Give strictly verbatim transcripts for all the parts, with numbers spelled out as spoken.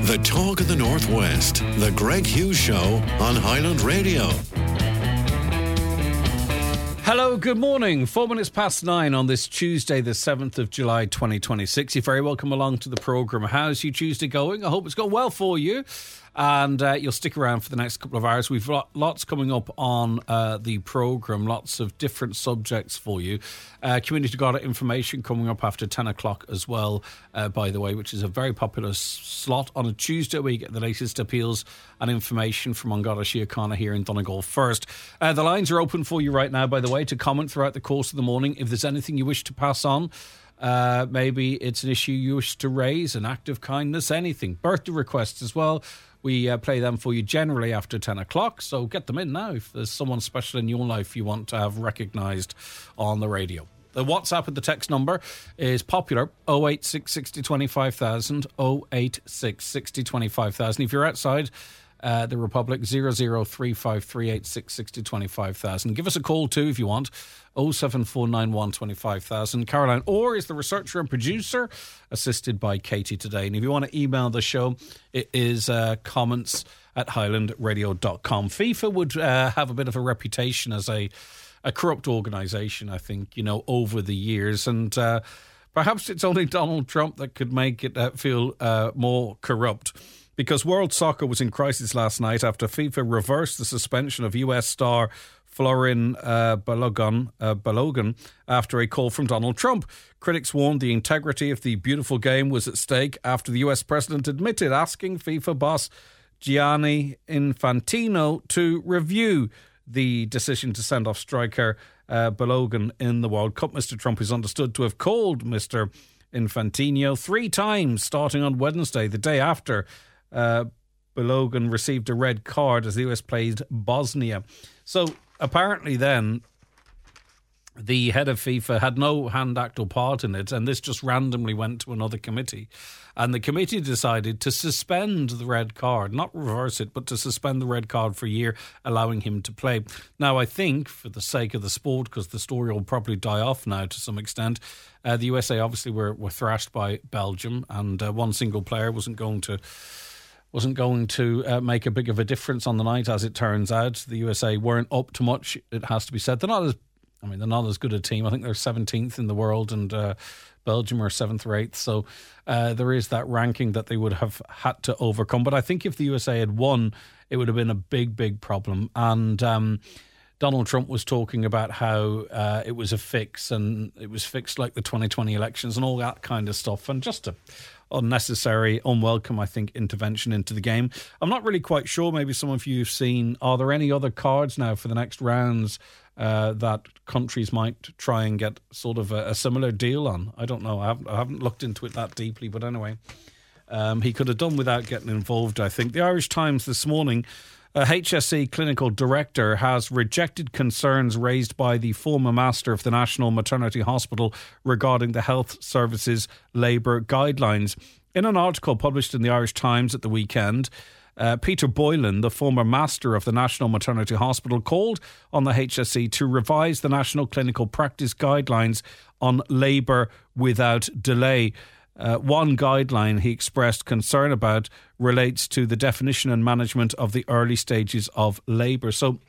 The talk of the Northwest, the Greg Hughes Show on Highland Radio. Hello, good morning. Four minutes past nine on this Tuesday, the seventh of July, twenty twenty-six. You're very welcome along to the programme. How's your Tuesday going? I hope it's going well for you. And uh, you'll stick around for the next couple of hours. We've got lots coming up on uh, the programme, lots of different subjects for you. Uh, Community Garda information coming up after ten o'clock as well, uh, by the way, which is a very popular s- slot on a Tuesday where you get the latest appeals and information from An Garda Síochána here in Donegal first. Uh, the lines are open for you right now, by the way, to comment throughout the course of the morning. If there's anything you wish to pass on, Uh, maybe it's an issue you wish to raise, an act of kindness, anything. Birthday requests as well. We uh, play them for you generally after ten o'clock, so get them in now if there's someone special in your life you want to have recognised on the radio. The WhatsApp and the text number is popular, oh eight six, six oh, two five thousand, oh eight six, six oh, two five thousand. If you're outside Uh, the Republic, zero zero three five three eight six six oh two five thousand. Give us a call too if you want, oh seven four nine one two five thousand. Caroline Orr is the researcher and producer, assisted by Katie today. And if you want to email the show, it is uh, comments at highland radio dot com. FIFA would uh, have a bit of a reputation as a, a corrupt organisation, I think, you know, over the years. And uh, perhaps it's only Donald Trump that could make it uh, feel uh, more corrupt. Because World Soccer was in crisis last night after FIFA reversed the suspension of U S star Florin uh, Balogun, uh, Balogun after a call from Donald Trump. Critics warned the integrity of the beautiful game was at stake after the U S president admitted asking FIFA boss Gianni Infantino to review the decision to send off striker uh, Balogun in the World Cup. Mister Trump is understood to have called Mister Infantino three times starting on Wednesday, the day after Uh, Balogun received a red card as the U S played Bosnia. So apparently then the head of FIFA had no hand, act or part in it, and this just randomly went to another committee. And the committee decided to suspend the red card, not reverse it, but to suspend the red card for a year, allowing him to play. Now, I think, for the sake of the sport, because the story will probably die off now to some extent, uh, the U S A obviously were, were thrashed by Belgium, and uh, one single player wasn't going to... wasn't going to uh, make a big of a difference on the night, as it turns out. The U S A weren't up to much, it has to be said. They're not as, I mean, they're not as good a team. I think they're seventeenth in the world, and uh, Belgium are seventh or eighth. So uh, there is that ranking that they would have had to overcome. But I think if the U S A had won, it would have been a big, big problem. And um, Donald Trump was talking about how uh, it was a fix, and it was fixed like the twenty twenty elections and all that kind of stuff. And just a unnecessary, unwelcome, I think, intervention into the game. I'm not really quite sure. Maybe some of you have seen, are there any other cards now for the next rounds uh, that countries might try and get sort of a, a similar deal on? I don't know. I haven't, I haven't looked into it that deeply, but anyway, um, he could have done without getting involved, I think. The Irish Times this morning, a H S E clinical director has rejected concerns raised by the former master of the National Maternity Hospital regarding the health services labour guidelines. In an article published in the Irish Times at the weekend, uh, Peter Boylan, the former master of the National Maternity Hospital, called on the H S E to revise the National Clinical Practice Guidelines on labour without delay. Uh, one guideline he expressed concern about relates to the definition and management of the early stages of labour. So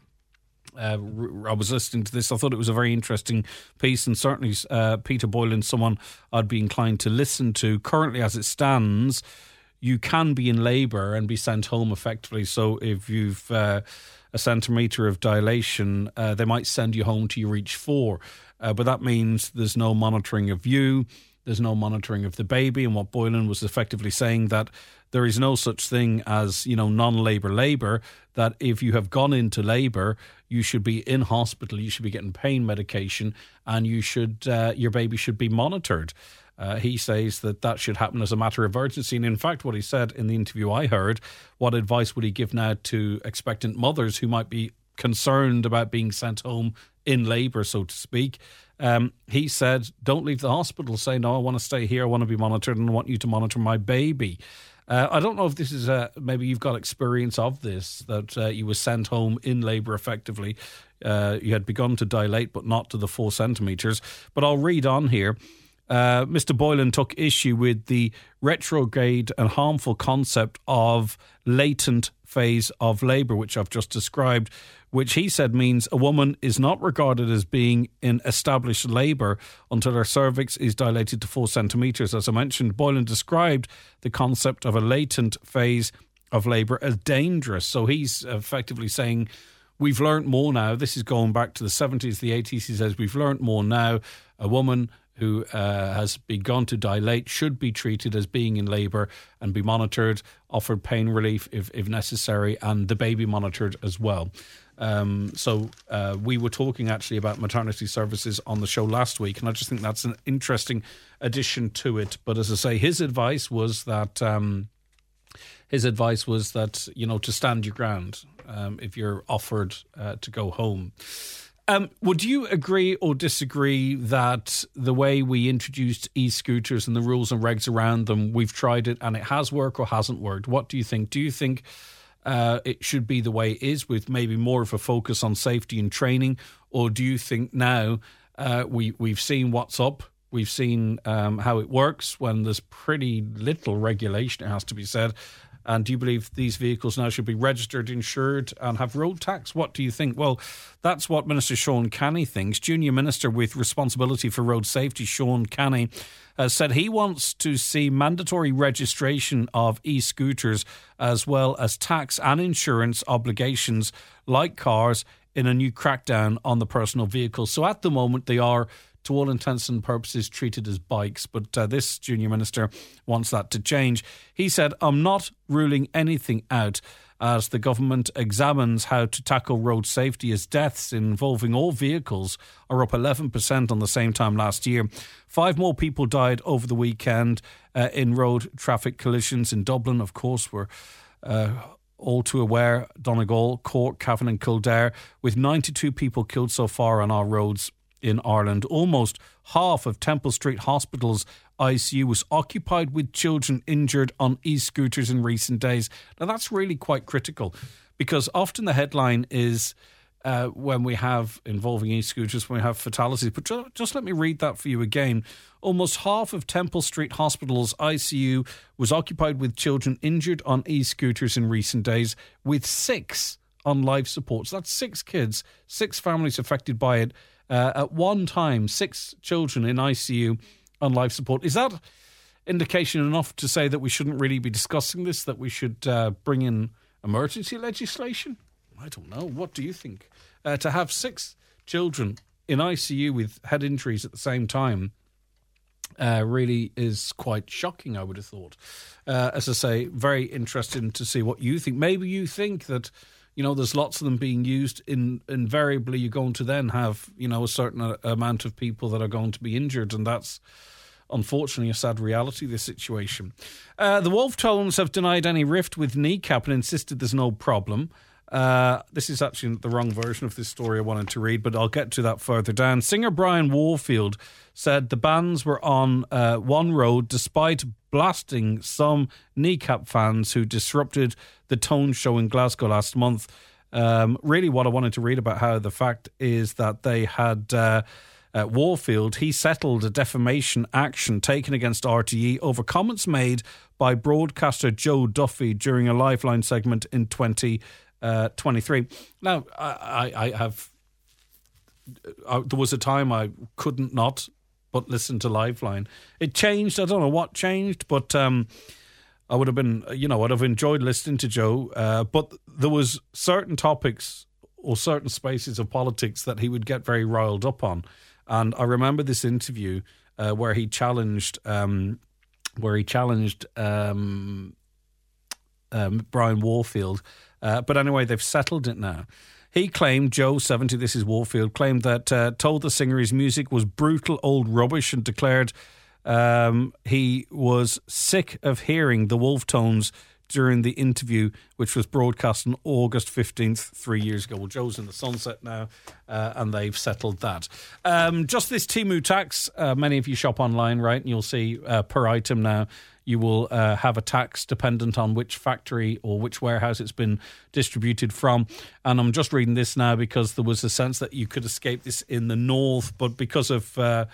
uh, I was listening to this. I thought it was a very interesting piece, and certainly uh, Peter Boylan, someone I'd be inclined to listen to. Currently, as it stands, you can be in labour and be sent home effectively. So if you've uh, a centimetre of dilation, uh, they might send you home till you reach four. Uh, but that means there's no monitoring of you. There's no monitoring of the baby. And what Boylan was effectively saying, that there is no such thing as, you know, non-labour labour, that if you have gone into labour, you should be in hospital, you should be getting pain medication, and you should uh, your baby should be monitored. Uh, he says that that should happen as a matter of urgency. And in fact, what he said in the interview I heard, what advice would he give now to expectant mothers who might be concerned about being sent home in labour, so to speak? Um, he said, don't leave the hospital. Say, no, I want to stay here. I want to be monitored, and I want you to monitor my baby. Uh, I don't know if this is, a, maybe you've got experience of this, that uh, you were sent home in labour effectively. Uh, you had begun to dilate, but not to the four centimetres. But I'll read on here. Uh, Mister Boylan took issue with the retrograde and harmful concept of latent phase of labour, which I've just described, which he said means a woman is not regarded as being in established labour until her cervix is dilated to four centimetres. As I mentioned, Boylan described the concept of a latent phase of labour as dangerous. So he's effectively saying we've learnt more now. This is going back to the seventies, the eighties. He says we've learnt more now. A woman who uh, has begun to dilate should be treated as being in labour and be monitored, offered pain relief if, if necessary, and the baby monitored as well. Um, so uh, we were talking actually about maternity services on the show last week, and I just think that's an interesting addition to it. But as I say, his advice was that um, his advice was that, you know, to stand your ground um, if you're offered uh, to go home. Um, would you agree or disagree that the way we introduced e-scooters and the rules and regs around them, we've tried it and it has worked or hasn't worked? What do you think? Do you think uh, it should be the way it is with maybe more of a focus on safety and training? Or do you think now uh, we, we've seen what's up, we've seen um, how it works when there's pretty little regulation, it has to be said, and do you believe these vehicles now should be registered, insured and have road tax? What do you think? Well, that's what Minister Sean Canny thinks. Junior Minister with responsibility for road safety, Sean Canny, has said he wants to see mandatory registration of e-scooters as well as tax and insurance obligations like cars in a new crackdown on the personal vehicles. So at the moment they are, to all intents and purposes, treated as bikes. But uh, this junior minister wants that to change. He said, I'm not ruling anything out as the government examines how to tackle road safety, as deaths involving all vehicles are up eleven percent on the same time last year. Five more people died over the weekend uh, in road traffic collisions in Dublin. Of course, we're uh, all too aware, Donegal, Cork, Cavan and Kildare, with ninety-two people killed so far on our roads in Ireland. Almost half of Temple Street Hospital's I C U was occupied with children injured on e-scooters in recent days. Now that's really quite critical, because often the headline is uh, when we have involving e-scooters, when we have fatalities. But just, just let me read that for you again. Almost half of Temple Street Hospital's I C U was occupied with children injured on e-scooters in recent days, with six on life support. So that's six kids, six families affected by it. Uh, at one time, six children in I C U on life support. Is that indication enough to say that we shouldn't really be discussing this, that we should uh, bring in emergency legislation? I don't know. What do you think? Uh, to have six children in I C U with head injuries at the same time uh, really is quite shocking, I would have thought. Uh, as I say, very interesting to see what you think. Maybe you think that, you know, there's lots of them being used. In invariably, you're going to then have, you know, a certain uh, amount of people that are going to be injured, and that's unfortunately a sad reality, this situation. Uh, the Wolf Tones have denied any rift with Kneecap and insisted there's no problem. Uh, this is actually the wrong version of this story I wanted to read, but I'll get to that further down. Singer Brian Warfield said the bands were on uh, one road despite blasting some Kneecap fans who disrupted the Tone show in Glasgow last month. Um, really what I wanted to read about how the fact is that they had uh, uh, Warfield, he settled a defamation action taken against R T E over comments made by broadcaster Joe Duffy during a Lifeline segment in twenty twenty-three. Now, I, I have I, there was a time I couldn't not but listen to Lifeline. It changed. I don't know what changed, but um, I would have been, you know, I'd have enjoyed listening to Joe. Uh, but there was certain topics or certain spaces of politics that he would get very riled up on. And I remember this interview uh, where he challenged, um, where he challenged um, um, Brian Warfield. Uh, but anyway, they've settled it now. He claimed, Joe seventy, this is Warfield, claimed that, uh, told the singer his music was brutal old rubbish and declared um, he was sick of hearing the Wolf Tones during the interview, which was broadcast on August fifteenth, three years ago. Well, Joe's in the sunset now, uh, and they've settled that. Um, just this Temu tax, uh, many of you shop online, right? And you'll see uh, per item now, you will uh, have a tax dependent on which factory or which warehouse it's been distributed from. And I'm just reading this now because there was a sense that you could escape this in the north, but because of uh,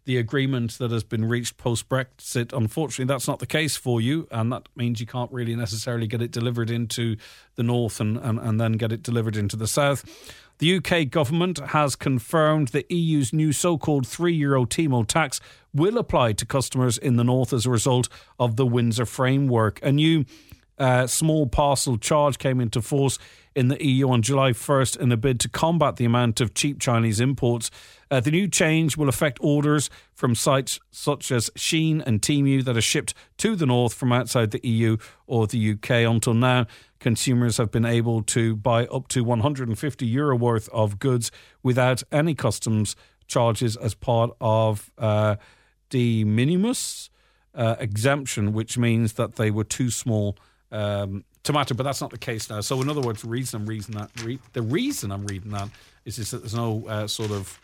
the agreement that has been reached post-Brexit. Unfortunately, that's not the case for you, and that means you can't really necessarily get it delivered into the north and, and, and then get it delivered into the south. The U K government has confirmed the E U's new so-called three euro T M O tax will apply to customers in the north as a result of the Windsor framework. A new uh, small parcel charge came into force in the E U on July first in a bid to combat the amount of cheap Chinese imports. Uh, the new change will affect orders from sites such as Shein and Temu that are shipped to the north from outside the E U or the U K. Until now, consumers have been able to buy up to one hundred fifty euro worth of goods without any customs charges as part of uh, de minimis uh, exemption, which means that they were too small um, to matter. But that's not the case now. So in other words, the reason I'm reading that, re- the reason I'm reading that is, is that there's no uh, sort of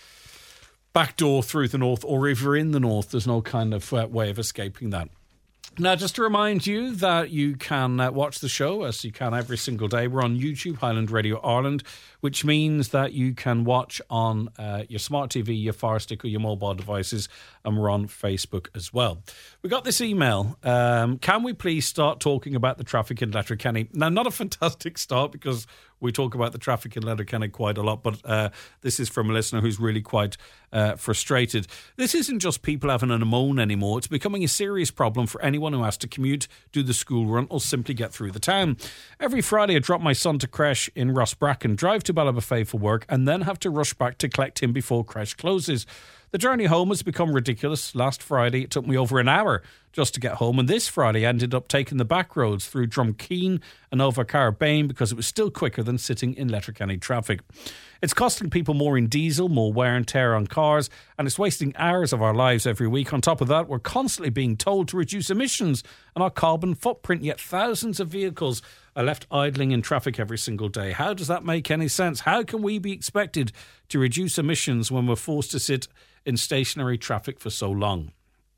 back door through the north, or if you're in the north, there's no kind of uh, way of escaping that. Now, just to remind you that you can uh, watch the show as you can every single day. We're on YouTube, Highland Radio Ireland, which means that you can watch on uh, your smart T V, your Fire Stick or your mobile devices, and we're on Facebook as well. We got this email. Um, can we please start talking about the traffic in Letterkenny? Now, not a fantastic start because we talk about the traffic in Letterkenny quite a lot, but uh, this is from a listener who's really quite uh, frustrated. This isn't just people having an moan anymore. It's becoming a serious problem for anyone who has to commute, do the school run, or simply get through the town. Every Friday, I drop my son to creche in Rossbracken, drive to Ballybofey for work, and then have to rush back to collect him before creche closes. The journey home has become ridiculous. Last Friday, it took me over an hour just to get home, and this Friday I ended up taking the back roads through Drumkeen and over Caribane because it was still quicker than sitting in Letterkenny traffic. It's costing people more in diesel, more wear and tear on cars, and it's wasting hours of our lives every week. On top of that, we're constantly being told to reduce emissions and our carbon footprint, yet thousands of vehicles are left idling in traffic every single day. How does that make any sense? How can we be expected to reduce emissions when we're forced to sit in stationary traffic for so long?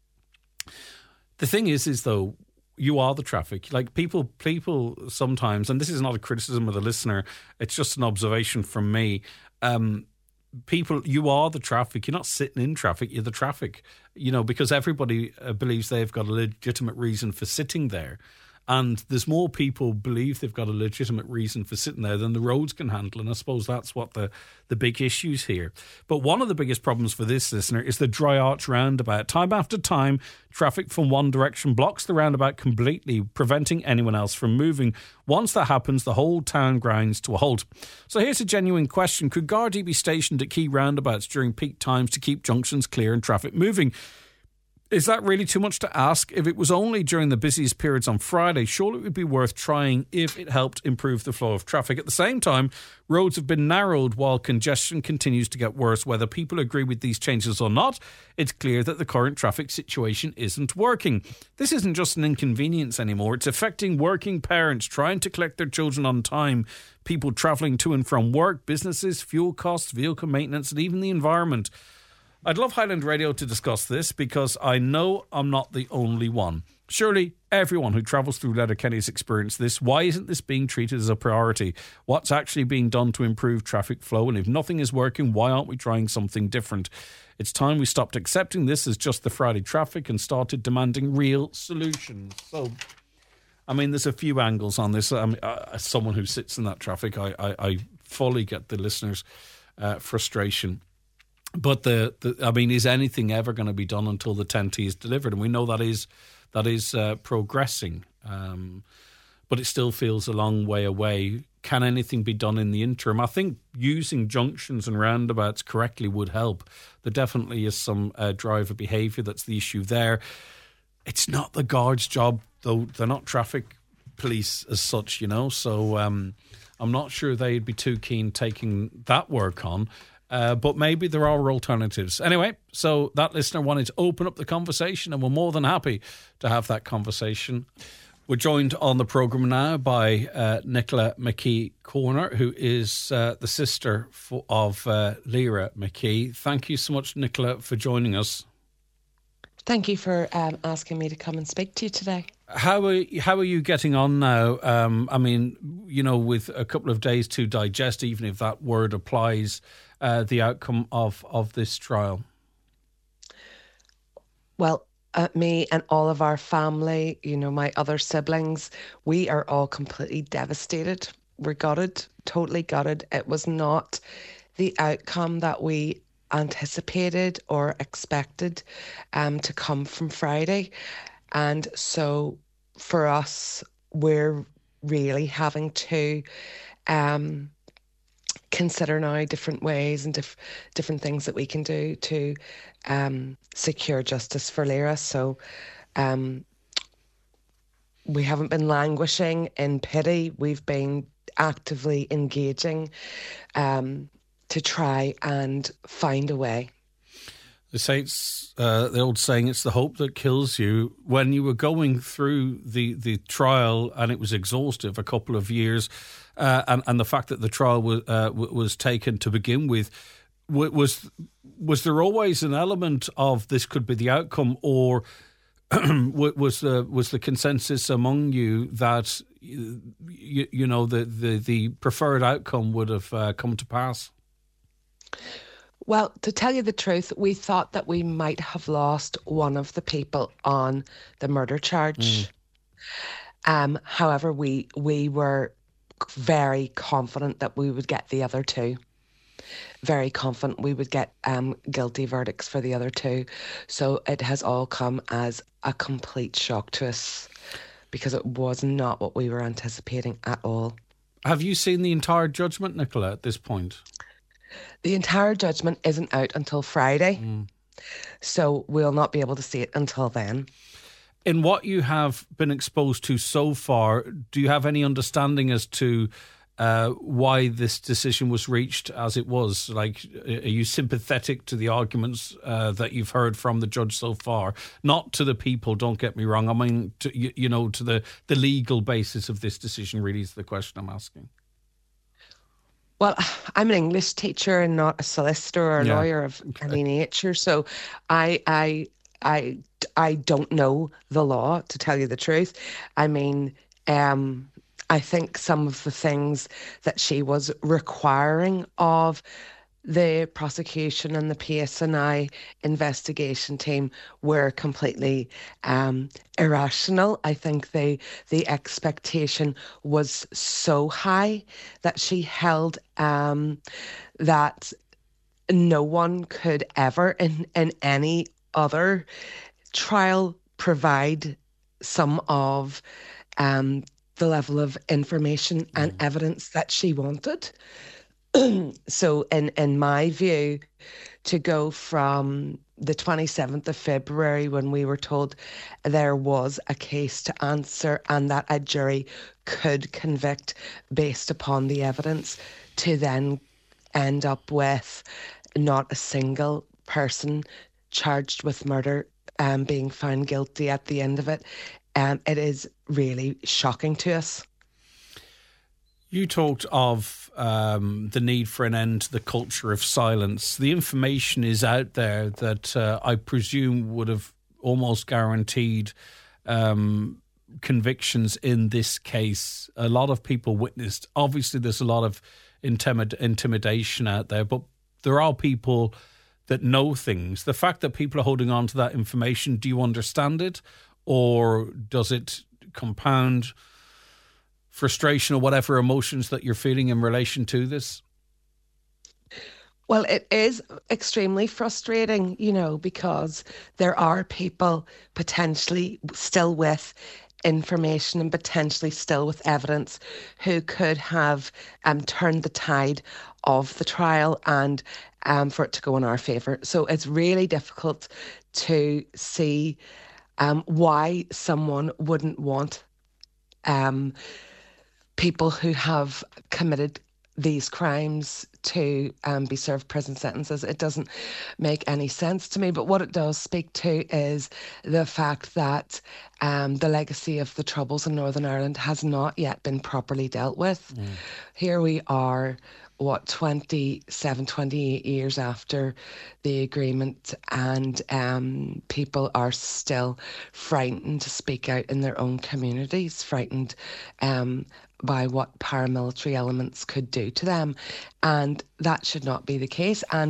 The thing is, is though, you are the traffic. Like people, people sometimes, and this is not a criticism of the listener, it's just an observation from me. Um, people, you are the traffic. You're not sitting in traffic. You're the traffic. You know, because everybody uh, believes they've got a legitimate reason for sitting there. And there's more people believe they've got a legitimate reason for sitting there than the roads can handle. And I suppose that's what the, the big issues here. But one of the biggest problems for this listener is the Dry Arch roundabout. Time after time, traffic from one direction blocks the roundabout completely, preventing anyone else from moving. Once that happens, the whole town grinds to a halt. So here's a genuine question. Could Gardaí be stationed at key roundabouts during peak times to keep junctions clear and traffic moving? Is that really too much to ask? If it was only during the busiest periods on Friday, surely it would be worth trying if it helped improve the flow of traffic. At the same time, roads have been narrowed while congestion continues to get worse. Whether people agree with these changes or not, it's clear that the current traffic situation isn't working. This isn't just an inconvenience anymore. It's affecting working parents trying to collect their children on time, people travelling to and from work, businesses, fuel costs, vehicle maintenance, and even the environment. I'd love Highland Radio to discuss this because I know I'm not the only one. Surely everyone who travels through Letterkenny has experienced this. Why isn't this being treated as a priority? What's actually being done to improve traffic flow? And if nothing is working, why aren't we trying something different? It's time we stopped accepting this as just the Friday traffic and started demanding real solutions. So, I mean, there's a few angles on this. I mean, uh, as someone who sits in that traffic, I, I, I fully get the listeners' uh, frustration. But the, the, I mean, is anything ever going to be done until the ten T is delivered? And we know that is that is uh, progressing, um, but it still feels a long way away. Can anything be done in the interim? I think using junctions and roundabouts correctly would help. There definitely is some uh, driver behaviour that's the issue there. It's not the guards' job, though. They're not traffic police as such, you know. So um, I'm not sure they'd be too keen taking that work on. Uh, but maybe there are alternatives. Anyway, so that listener wanted to open up the conversation, and we're more than happy to have that conversation. We're joined on the programme now by uh, Nicola McKee Corner, who is uh, the sister for, of uh, Lyra McKee. Thank you so much, Nicola, for joining us. Thank you for um, asking me to come and speak to you today. How are how are you getting on now? Um, I mean, you know, with a couple of days to digest, even if that word applies, uh, the outcome of, of this trial. Well, uh, me and all of our family, you know, my other siblings, we are all completely devastated. We're gutted, totally gutted. It was not the outcome that we anticipated or expected um, to come from Friday. And so for us, we're really having to um, consider now different ways and diff- different things that we can do to um, secure justice for Lyra. So um, we haven't been languishing in pity. We've been actively engaging um, to try and find a way. They say it's uh, the old saying, it's the hope that kills you. When you were going through the, the trial and it was exhaustive a couple of years, uh, and, and the fact that the trial was, uh, was taken to begin with, was, was there always an element of this could be the outcome, or was the, was the consensus among you that, you, you know, the, the, the preferred outcome would have uh, come to pass? Well, to tell you the truth, we thought that we might have lost one of the people on the murder charge. Mm. Um, however, we we were very confident that we would get the other two. Very confident we would get um, guilty verdicts for the other two. So it has all come as a complete shock to us, because it was not what we were anticipating at all. Have you seen the entire judgment, Nicola, at this point? The entire judgment isn't out until Friday, mm. so we'll not be able to see it until then. In what you have been exposed to so far, do you have any understanding as to uh, why this decision was reached as it was? Like, are you sympathetic to the arguments uh, that you've heard from the judge so far? Not to the people, don't get me wrong. I mean, to, you, you know, to the, the legal basis of this decision really is the question I'm asking. Well, I'm an English teacher and not a solicitor or a yeah. lawyer of okay. any nature, so I, I, I, I don't know the law, to tell you the truth. I mean, um, I think some of the things that she was requiring of the prosecution and the P S N I investigation team were completely um, irrational. I think they, the expectation was so high that she held um, that no one could ever in, in any other trial provide some of um, the level of information and mm. evidence that she wanted. So in, in my view, to go from the twenty-seventh of February, when we were told there was a case to answer and that a jury could convict based upon the evidence, to then end up with not a single person charged with murder um, being found guilty at the end of it, um, it is really shocking to us. You talked of um, the need for an end to the culture of silence. The information is out there that uh, I presume would have almost guaranteed um, convictions in this case. A lot of people witnessed. Obviously, there's a lot of intimid- intimidation out there, but there are people that know things. The fact that people are holding on to that information, do you understand it, or does it compound frustration or whatever emotions that you're feeling in relation to this? Well, it is extremely frustrating, you know, because there are people potentially still with information and potentially still with evidence who could have um, turned the tide of the trial and um, for it to go in our favour. So it's really difficult to see um, why someone wouldn't want um, people who have committed these crimes to um, be served prison sentences. It doesn't make any sense to me. But what it does speak to is the fact that um, the legacy of the Troubles in Northern Ireland has not yet been properly dealt with. Mm. Here we are, what, twenty-seven, twenty-eight years after the agreement, and um, people are still frightened to speak out in their own communities, frightened um, by what paramilitary elements could do to them. And that should not be the case. And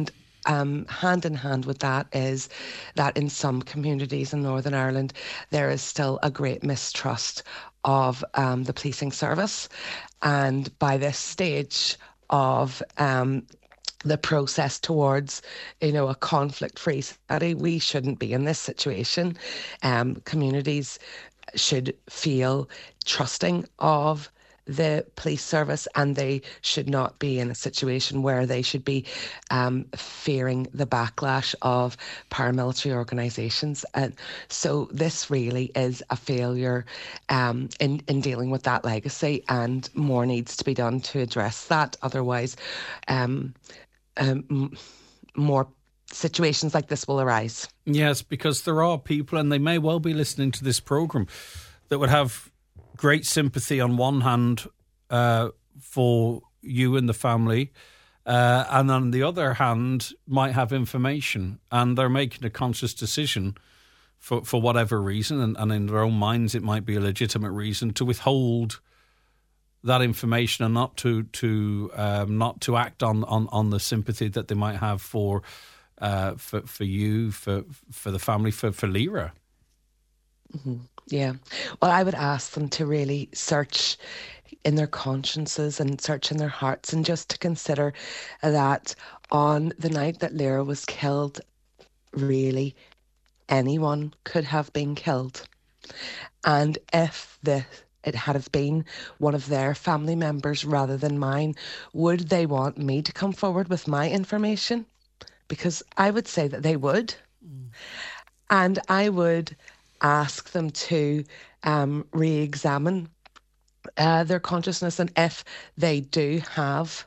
um, hand in hand with that is that in some communities in Northern Ireland, there is still a great mistrust of um, the policing service. And by this stage of um, the process towards, you know, a conflict-free society, we shouldn't be in this situation. Um, communities should feel trusting of the police service, and they should not be in a situation where they should be um, fearing the backlash of paramilitary organisations. And so this really is a failure um, in, in dealing with that legacy, and more needs to be done to address that. Otherwise, um, um, more situations like this will arise. Yes, because there are people, and they may well be listening to this programme, that would have great sympathy on one hand uh, for you and the family, uh, and on the other hand might have information, and they're making a conscious decision for, for whatever reason, and, and in their own minds it might be a legitimate reason to withhold that information and not to to um, not to act on, on, on the sympathy that they might have for uh, for for you, for for the family, for for Lyra. Mm-hmm. Yeah. Well, I would ask them to really search in their consciences and search in their hearts, and just to consider that on the night that Lyra was killed, really anyone could have been killed. And if the it had have been one of their family members rather than mine, would they want me to come forward with my information? Because I would say that they would. Mm. And I would ask them to um, re-examine uh, their consciousness, and if they do have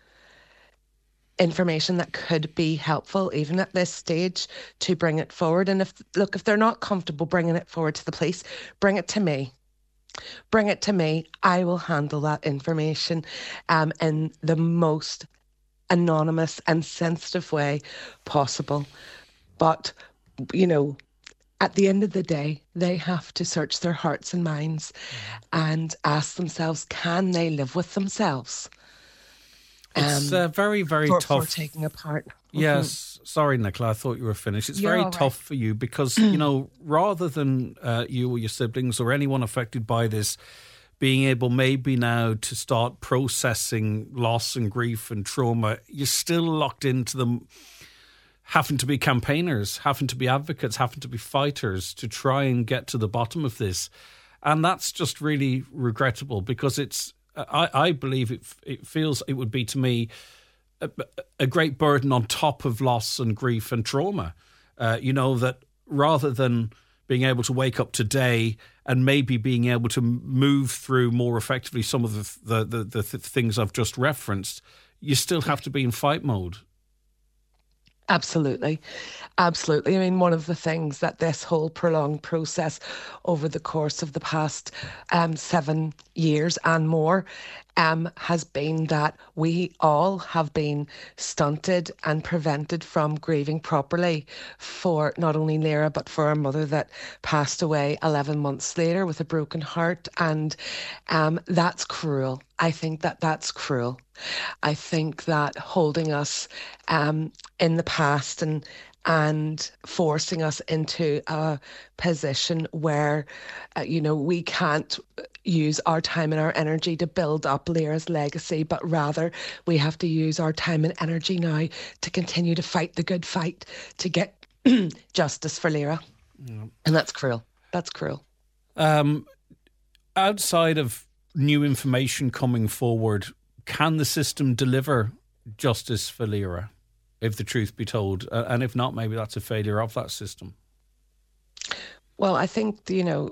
information that could be helpful, even at this stage, to bring it forward. And if, look, if they're not comfortable bringing it forward to the police, bring it to me. Bring it to me. I will handle that information um, in the most anonymous and sensitive way possible. But, you know, at the end of the day, they have to search their hearts and minds and ask themselves, can they live with themselves? It's um, uh, very, very for, tough. For taking a part. Yes. Mm-hmm. Sorry, Nicola, I thought you were finished. It's You're very right. tough for you because, you know, rather than uh, you or your siblings or anyone affected by this being able maybe now to start processing loss and grief and trauma, you're still locked into them having to be campaigners, having to be advocates, having to be fighters to try and get to the bottom of this. And that's just really regrettable because it's, I, I believe it, it feels it would be to me a, a great burden on top of loss and grief and trauma. Uh, you know, that rather than being able to wake up today and maybe being able to move through more effectively some of the the, the, the things I've just referenced, you still have to be in fight mode. Absolutely. Absolutely. I mean, one of the things that this whole prolonged process over the course of the past um, seven years and more um, has been that we all have been stunted and prevented from grieving properly for not only Lyra, but for our mother that passed away eleven months later with a broken heart. And um, that's cruel. I think that that's cruel. I think that holding us um, in the past and and forcing us into a position where, uh, you know, we can't use our time and our energy to build up Lyra's legacy, but rather we have to use our time and energy now to continue to fight the good fight to get justice for Lyra. Yeah. And that's cruel. That's cruel. Um, outside of new information coming forward, can the system deliver justice for Lyra, if the truth be told? Uh, and if not, maybe that's a failure of that system. Well, I think, you know,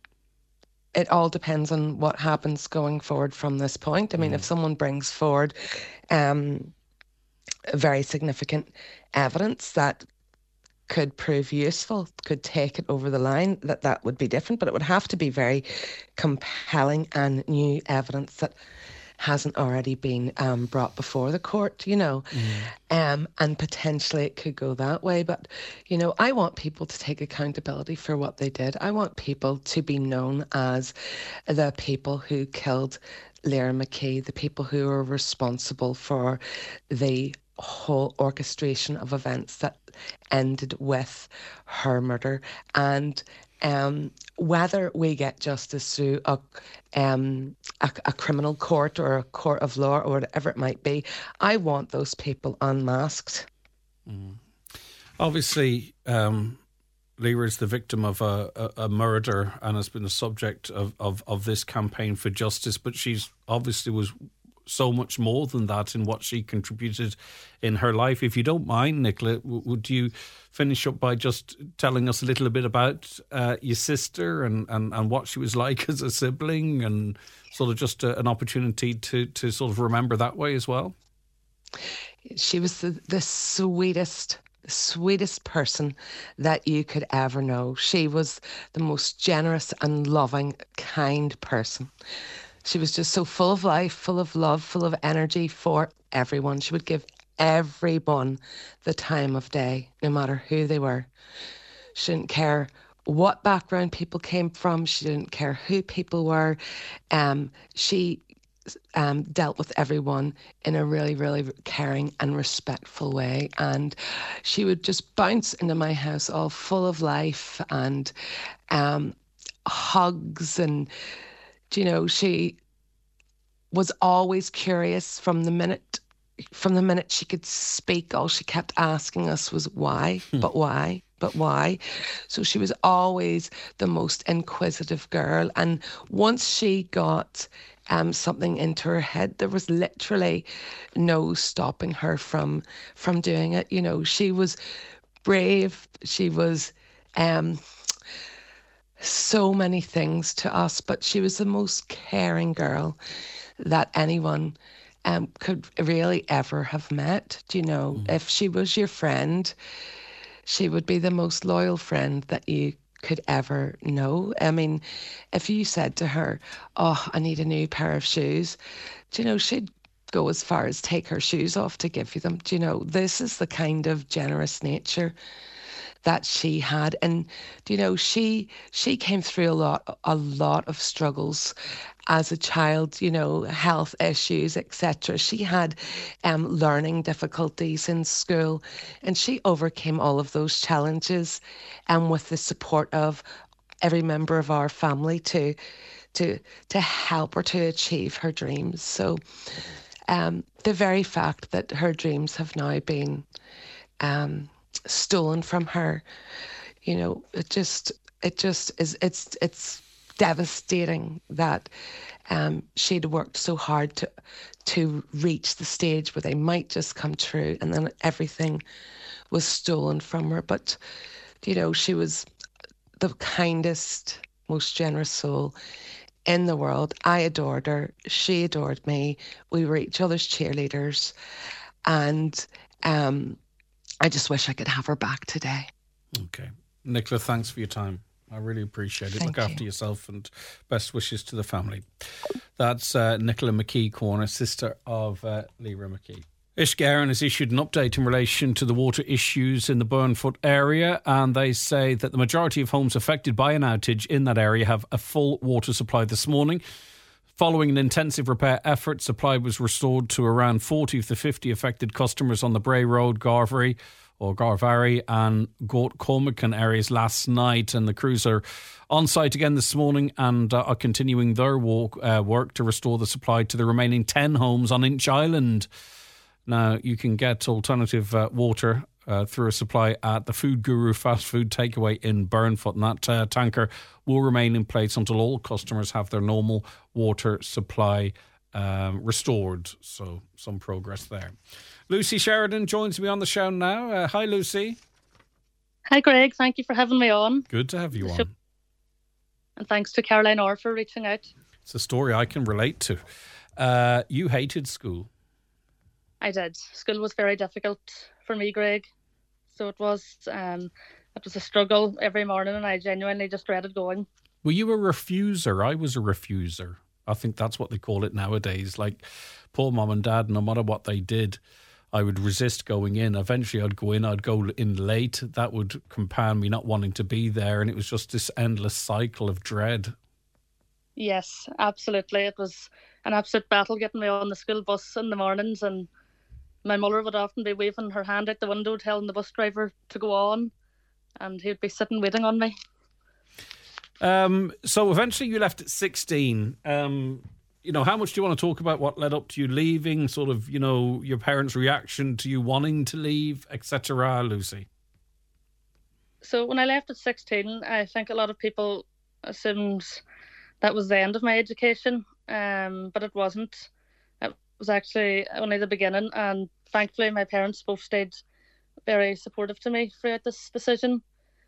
it all depends on what happens going forward from this point. I mean, mm. if someone brings forward um, very significant evidence that could prove useful, could take it over the line, that that would be different. But it would have to be very compelling and new evidence that hasn't already been um, brought before the court, you know, mm. um, and potentially it could go that way. But, you know, I want people to take accountability for what they did. I want people to be known as the people who killed Lyra McKee, the people who are responsible for the whole orchestration of events that ended with her murder. And um, whether we get justice through a, um, a, a criminal court or a court of law or whatever it might be, I want those people unmasked. Mm. Obviously, um, Leora is the victim of a, a, a murder and has been the subject of, of, of this campaign for justice, but she's obviously was so much more than that in what she contributed in her life. If you don't mind, Nicola, w- would you finish up by just telling us a little bit about uh, your sister and, and, and what she was like as a sibling, and sort of just a, an opportunity to, to sort of remember that way as well? She was the, the sweetest sweetest person that you could ever know. She was the most generous and loving, kind person. She was just so full of life, full of love, full of energy for everyone. She would give everyone the time of day, no matter who they were. She didn't care what background people came from. She didn't care who people were. Um, she um, dealt with everyone in a really, really caring and respectful way. And she would just bounce into my house all full of life and um, hugs. And, you know, she was always curious from the minute from the minute she could speak. All she kept asking us was why, hmm. but why, but why. So she was always the most inquisitive girl. And once she got um, something into her head, there was literally no stopping her from from doing it. You know, she was brave. She was um, so many things to us, but she was the most caring girl that anyone um, could really ever have met. Do you know, mm. if she was your friend, she would be the most loyal friend that you could ever know. I mean, if you said to her, oh, I need a new pair of shoes, do you know, she'd go as far as take her shoes off to give you them. Do you know, this is the kind of generous nature that she had. And, you know, she she came through a lot, a lot of struggles as a child, you know, health issues, et cetera. She had um, learning difficulties in school, and she overcame all of those challenges, and um, with the support of every member of our family to to to help her to achieve her dreams. So um, the very fact that her dreams have now been um, stolen from her, you know, it just it just is it's it's devastating that um, she'd worked so hard to to reach the stage where they might just come true, and then everything was stolen from her. But, you know, she was the kindest, most generous soul in the world. I adored her. She adored me. We were each other's cheerleaders. And um, I just wish I could have her back today. Okay. Nicola, thanks for your time. I really appreciate it. Thank Look after you. yourself, and best wishes to the family. That's uh, Nicola McKee Corner, sister of uh, Leora McKee. Ishgaren has issued an update in relation to the water issues in the Burnfoot area, and they say that the majority of homes affected by an outage in that area have a full water supply this morning. Following an intensive repair effort, supply was restored to around forty of the fifty affected customers on the Bray Road, Garvary, or Garvary and Gort Colmican areas last night, and the crews are on site again this morning and uh, are continuing their walk, uh, work to restore the supply to the remaining ten homes on Inch Island. Now, you can get alternative uh, water uh, through a supply at the Food Guru fast food takeaway in Burnfoot, and that uh, tanker will remain in place until all customers have their normal water supply um, restored. So some progress there. Lucy Sheridan joins me on the show now. Uh, hi, Lucy. Hi, Greg. Thank you for having me on. Good to have you on. And thanks to Caroline Orr for reaching out. It's a story I can relate to. Uh, you hated school. I did. School was very difficult for me, Greg. So it was. Um, it was a struggle every morning, and I genuinely just dreaded going. Were you a refuser? I was a refuser. I think that's what they call it nowadays. Like, poor mum and dad, no matter what they did, I would resist going in. Eventually I'd go in, I'd go in late. That would compound me not wanting to be there. And it was just this endless cycle of dread. Yes, absolutely. It was an absolute battle getting me on the school bus in the mornings and my mother would often be waving her hand out the window, telling the bus driver to go on, and he would be sitting waiting on me. Um, so eventually you left at sixteen. Um, you know, how much do you want to talk about what led up to you leaving, sort of, you know, your parents' reaction to you wanting to leave, et cetera, Lucy? So when I left at sixteen, I think a lot of people assumed that was the end of my education, um, but it wasn't. It was actually only the beginning, and thankfully my parents both stayed very supportive to me throughout this decision.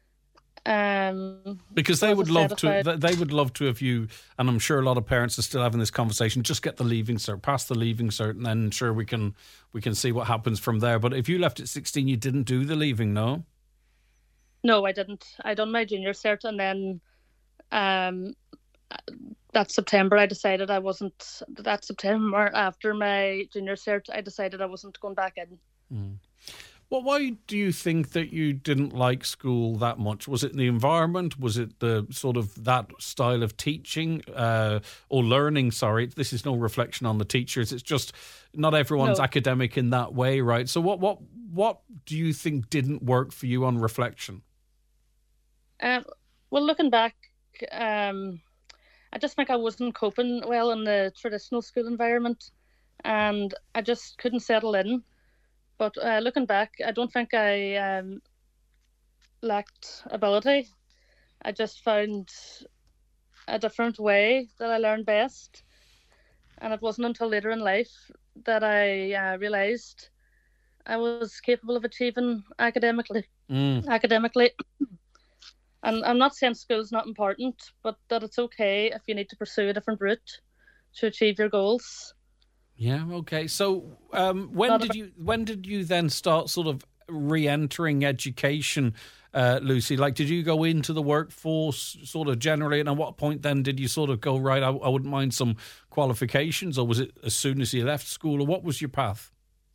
Um, because they would love to, they would love to have you, and I'm sure a lot of parents are still having this conversation. Just get the leaving cert, pass the leaving cert, and then sure we can we can see what happens from there. But if you left at sixteen, you didn't do the leaving, no? No, I didn't. I done my junior cert, and then um, that September I decided I wasn't. That September after my junior cert, I decided I wasn't going back in. Mm. Well, why do you think that you didn't like school that much? Was it the environment? Was it the sort of that style of teaching uh, or learning? Sorry, this is no reflection on the teachers. It's just not everyone's no. academic in that way, right? So what what what do you think didn't work for you on reflection? Um, well, looking back, um, I just think I wasn't coping well in the traditional school environment, and I just couldn't settle in. But uh, looking back, I don't think I um, lacked ability. I just found a different way that I learned best. And it wasn't until later in life that I uh, realised I was capable of achieving academically. Mm. Academically. And I'm not saying school's not important, but that it's okay if you need to pursue a different route to achieve your goals. Yeah. Okay. So, um, when Not did you when did you then start sort of re-entering education, uh, Lucy? Like, did you go into the workforce sort of generally, and at what point then did you sort of go right? I, I wouldn't mind some qualifications, or was it as soon as you left school, or what was your path?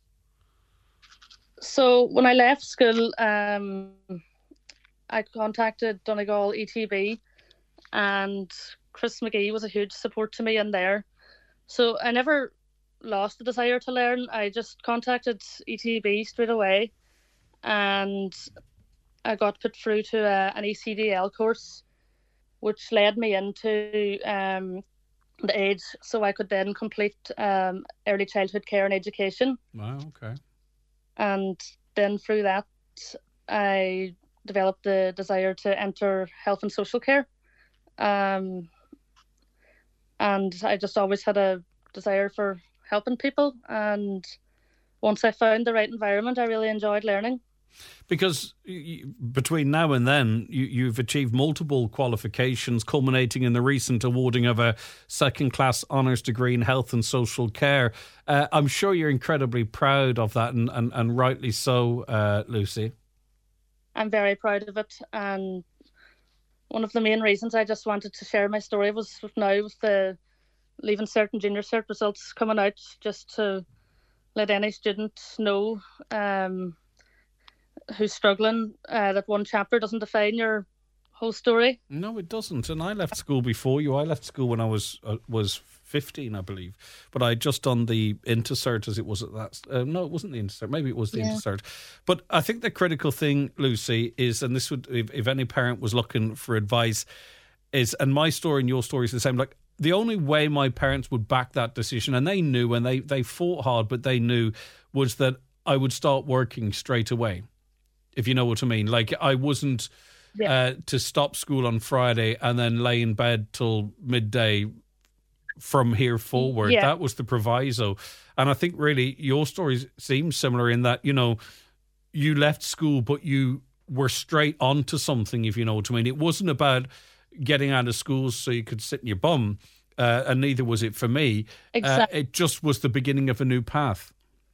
So when I left school, um, I contacted Donegal E T B, and Chris McGee was a huge support to me in there. So I never lost the desire to learn. I just contacted E T B straight away, and I got put through to a, an E C D L course, which led me into um, the age so I could then complete um, early childhood care and education. Wow, okay. And then through that, I developed the desire to enter health and social care. Um, and I just always had a desire for helping people, and once I found the right environment, I really enjoyed learning. Because you, between now and then, you, you've achieved multiple qualifications, culminating in the recent awarding of a second-class honours degree in health and social care. Uh, I'm sure you're incredibly proud of that, and, and, and rightly so, uh, Lucy. I'm very proud of it, and one of the main reasons I just wanted to share my story was with now with the Leaving Cert and Junior Cert results coming out, just to let any student know um, who's struggling uh, that one chapter doesn't define your whole story. No, it doesn't. And I left school before you. I left school when I was uh, was fifteen, I believe. But I had just done the intercert, as it was at that. Uh, no, it wasn't the intercert. Maybe it was the yeah. intercert. But I think the critical thing, Lucy, is, and this would, if, if any parent was looking for advice, is, and my story and your story is the same. Like, the only way my parents would back that decision, and they knew, and they, they fought hard, but they knew, was that I would start working straight away, if you know what I mean. Like, I wasn't yeah. uh, to stop school on Friday and then lay in bed till midday from here forward. Yeah. That was the proviso. And I think really your story seems similar in that, you know, you left school, but you were straight onto something, if you know what I mean. It wasn't about getting out of school so you could sit in your bum, uh, and neither was it for me. Exactly. Uh, it just was the beginning of a new path.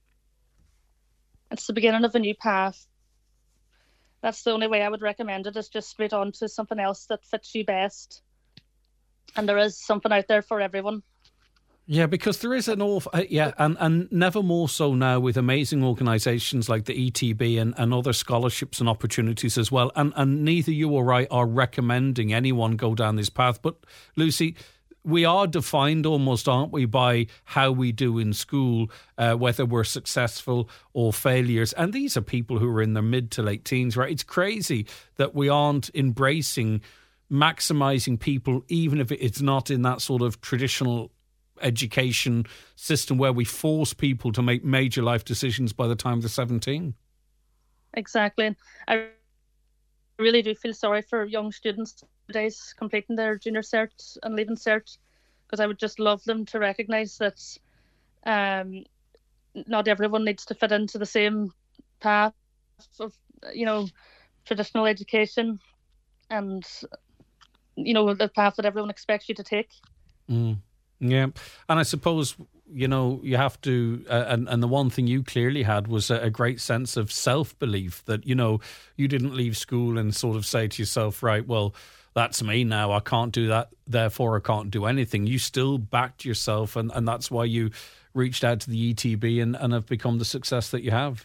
It's the beginning of a new path. That's the only way I would recommend it, is just straight on to something else that fits you best. And there is something out there for everyone. Yeah, because there is an awful, uh, yeah, and, and never more so now with amazing organisations like the E T B and, and other scholarships and opportunities as well. And, and neither you or I are recommending anyone go down this path. But, Lucy, we are defined almost, aren't we, by how we do in school, uh, whether we're successful or failures. And these are people who are in their mid to late teens, right? It's crazy that we aren't embracing maximising people, even if it's not in that sort of traditional education system where we force people to make major life decisions by the time they're seventeen. Exactly. And I really do feel sorry for young students nowadays completing their junior cert and leaving cert, because I would just love them to recognise that um, not everyone needs to fit into the same path of, you know, traditional education and, you know, the path that everyone expects you to take. Mm. Yeah. And I suppose, you know, you have to, uh, and, and the one thing you clearly had was a, a great sense of self-belief that, you know, you didn't leave school and sort of say to yourself, right, well, that's me now, I can't do that, therefore I can't do anything. You still backed yourself, and, and that's why you reached out to the E T B and, and have become the success that you have.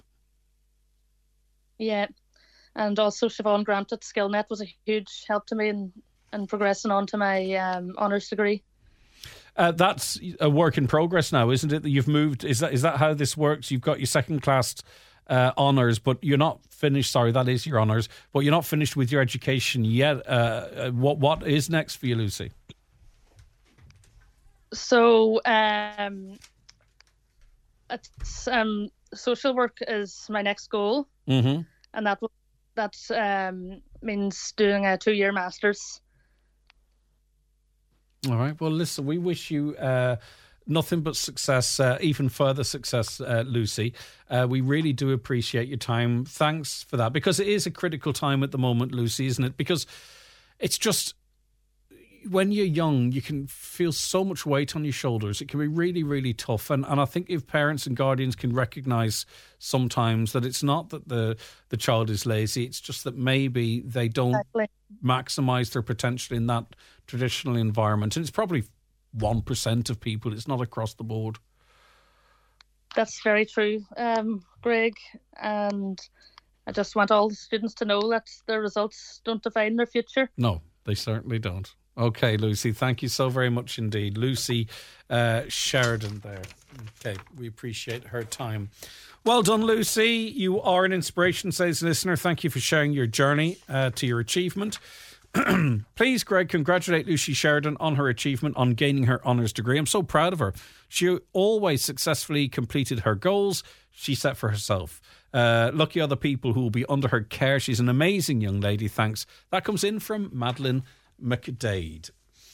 Yeah. And also Siobhan Grant at SkillNet was a huge help to me in, in progressing on to my um, honours degree. Uh, that's a work in progress now, isn't it? That you've moved. Is that is that how this works? You've got your second class uh, honours, but you're not finished. Sorry, that is your honours, but you're not finished with your education yet. Uh, what what is next for you, Lucy? So, um, it's, um, social work is my next goal, mm-hmm. and that that um, means doing a two-year masters. All right. Well, listen, we wish you uh, nothing but success, uh, even further success, uh, Lucy. Uh, we really do appreciate your time. Thanks for that, because it is a critical time at the moment, Lucy, isn't it? Because it's just, when you're young, you can feel so much weight on your shoulders. It can be really, really tough. And and I think if parents and guardians can recognise sometimes that it's not that the, the child is lazy, it's just that maybe they don't Exactly. maximise their potential in that traditional environment. And it's probably one percent of people. It's not across the board. That's very true, um, Greg. And I just want all the students to know that their results don't define their future. No, they certainly don't. Okay, Lucy, thank you so very much indeed. Lucy uh, Sheridan there. Okay, we appreciate her time. Well done, Lucy. You are an inspiration, says the listener. Thank you for sharing your journey uh, to your achievement. Please, Greg, congratulate Lucy Sheridan on her achievement on gaining her honours degree. I'm so proud of her. She always successfully completed her goals she set for herself. Uh, lucky other people who will be under her care. She's an amazing young lady, thanks. That comes in from Madeline McDade.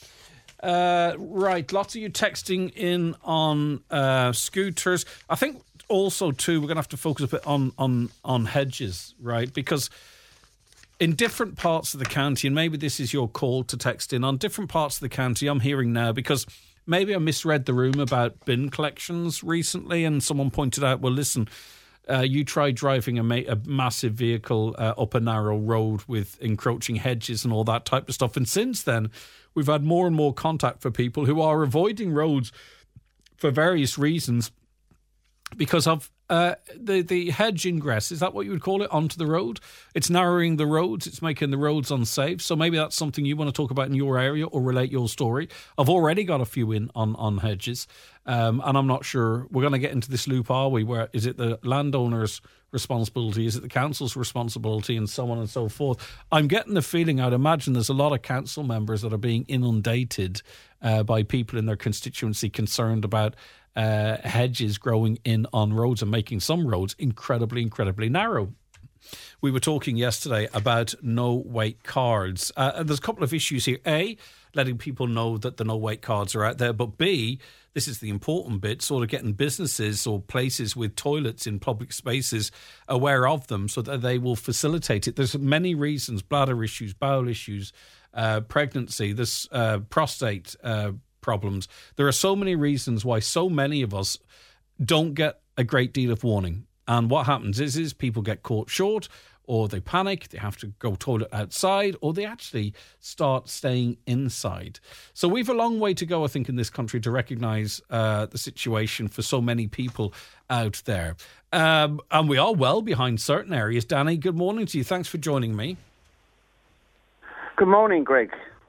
Uh, right, lots of you texting in on uh, scooters. I think also, too, we're going to have to focus a bit on, on, on hedges, right? Because in different parts of the county, and maybe this is your call to text in, on different parts of the county, I'm hearing now, because maybe I misread the room about bin collections recently, and someone pointed out, well, listen, uh, you tried driving a, ma- a massive vehicle uh, up a narrow road with encroaching hedges and all that type of stuff. And since then, we've had more and more contact for people who are avoiding roads for various reasons because of uh, the, the hedge ingress. Is that what you would call it? Onto the road? It's narrowing the roads. It's making the roads unsafe. So maybe that's something you want to talk about in your area or relate your story. I've already got a few in on, on hedges. Um, and I'm not sure we're going to get into this loop, are we? Where is it the landowner's responsibility? Is it the council's responsibility, and so on and so forth? I'm getting the feeling, I'd imagine there's a lot of council members that are being inundated uh, by people in their constituency concerned about uh, hedges growing in on roads and making some roads incredibly, incredibly narrow. We were talking yesterday about no-wake cards. Uh, and there's a couple of issues here. A, letting people know that the no-wake cards are out there. But B, this is the important bit, sort of getting businesses or places with toilets in public spaces aware of them so that they will facilitate it. There's many reasons, bladder issues, bowel issues, uh, pregnancy, this uh, prostate uh, problems. There are so many reasons why so many of us don't get a great deal of warning. And what happens is, is people get caught short, or they panic, they have to go toilet outside, or they actually start staying inside. So we've a long way to go, I think, in this country to recognise uh, the situation for so many people out there. Um, and we are well behind certain areas. Danny, good morning to you. Thanks for joining me. Good morning, Greg.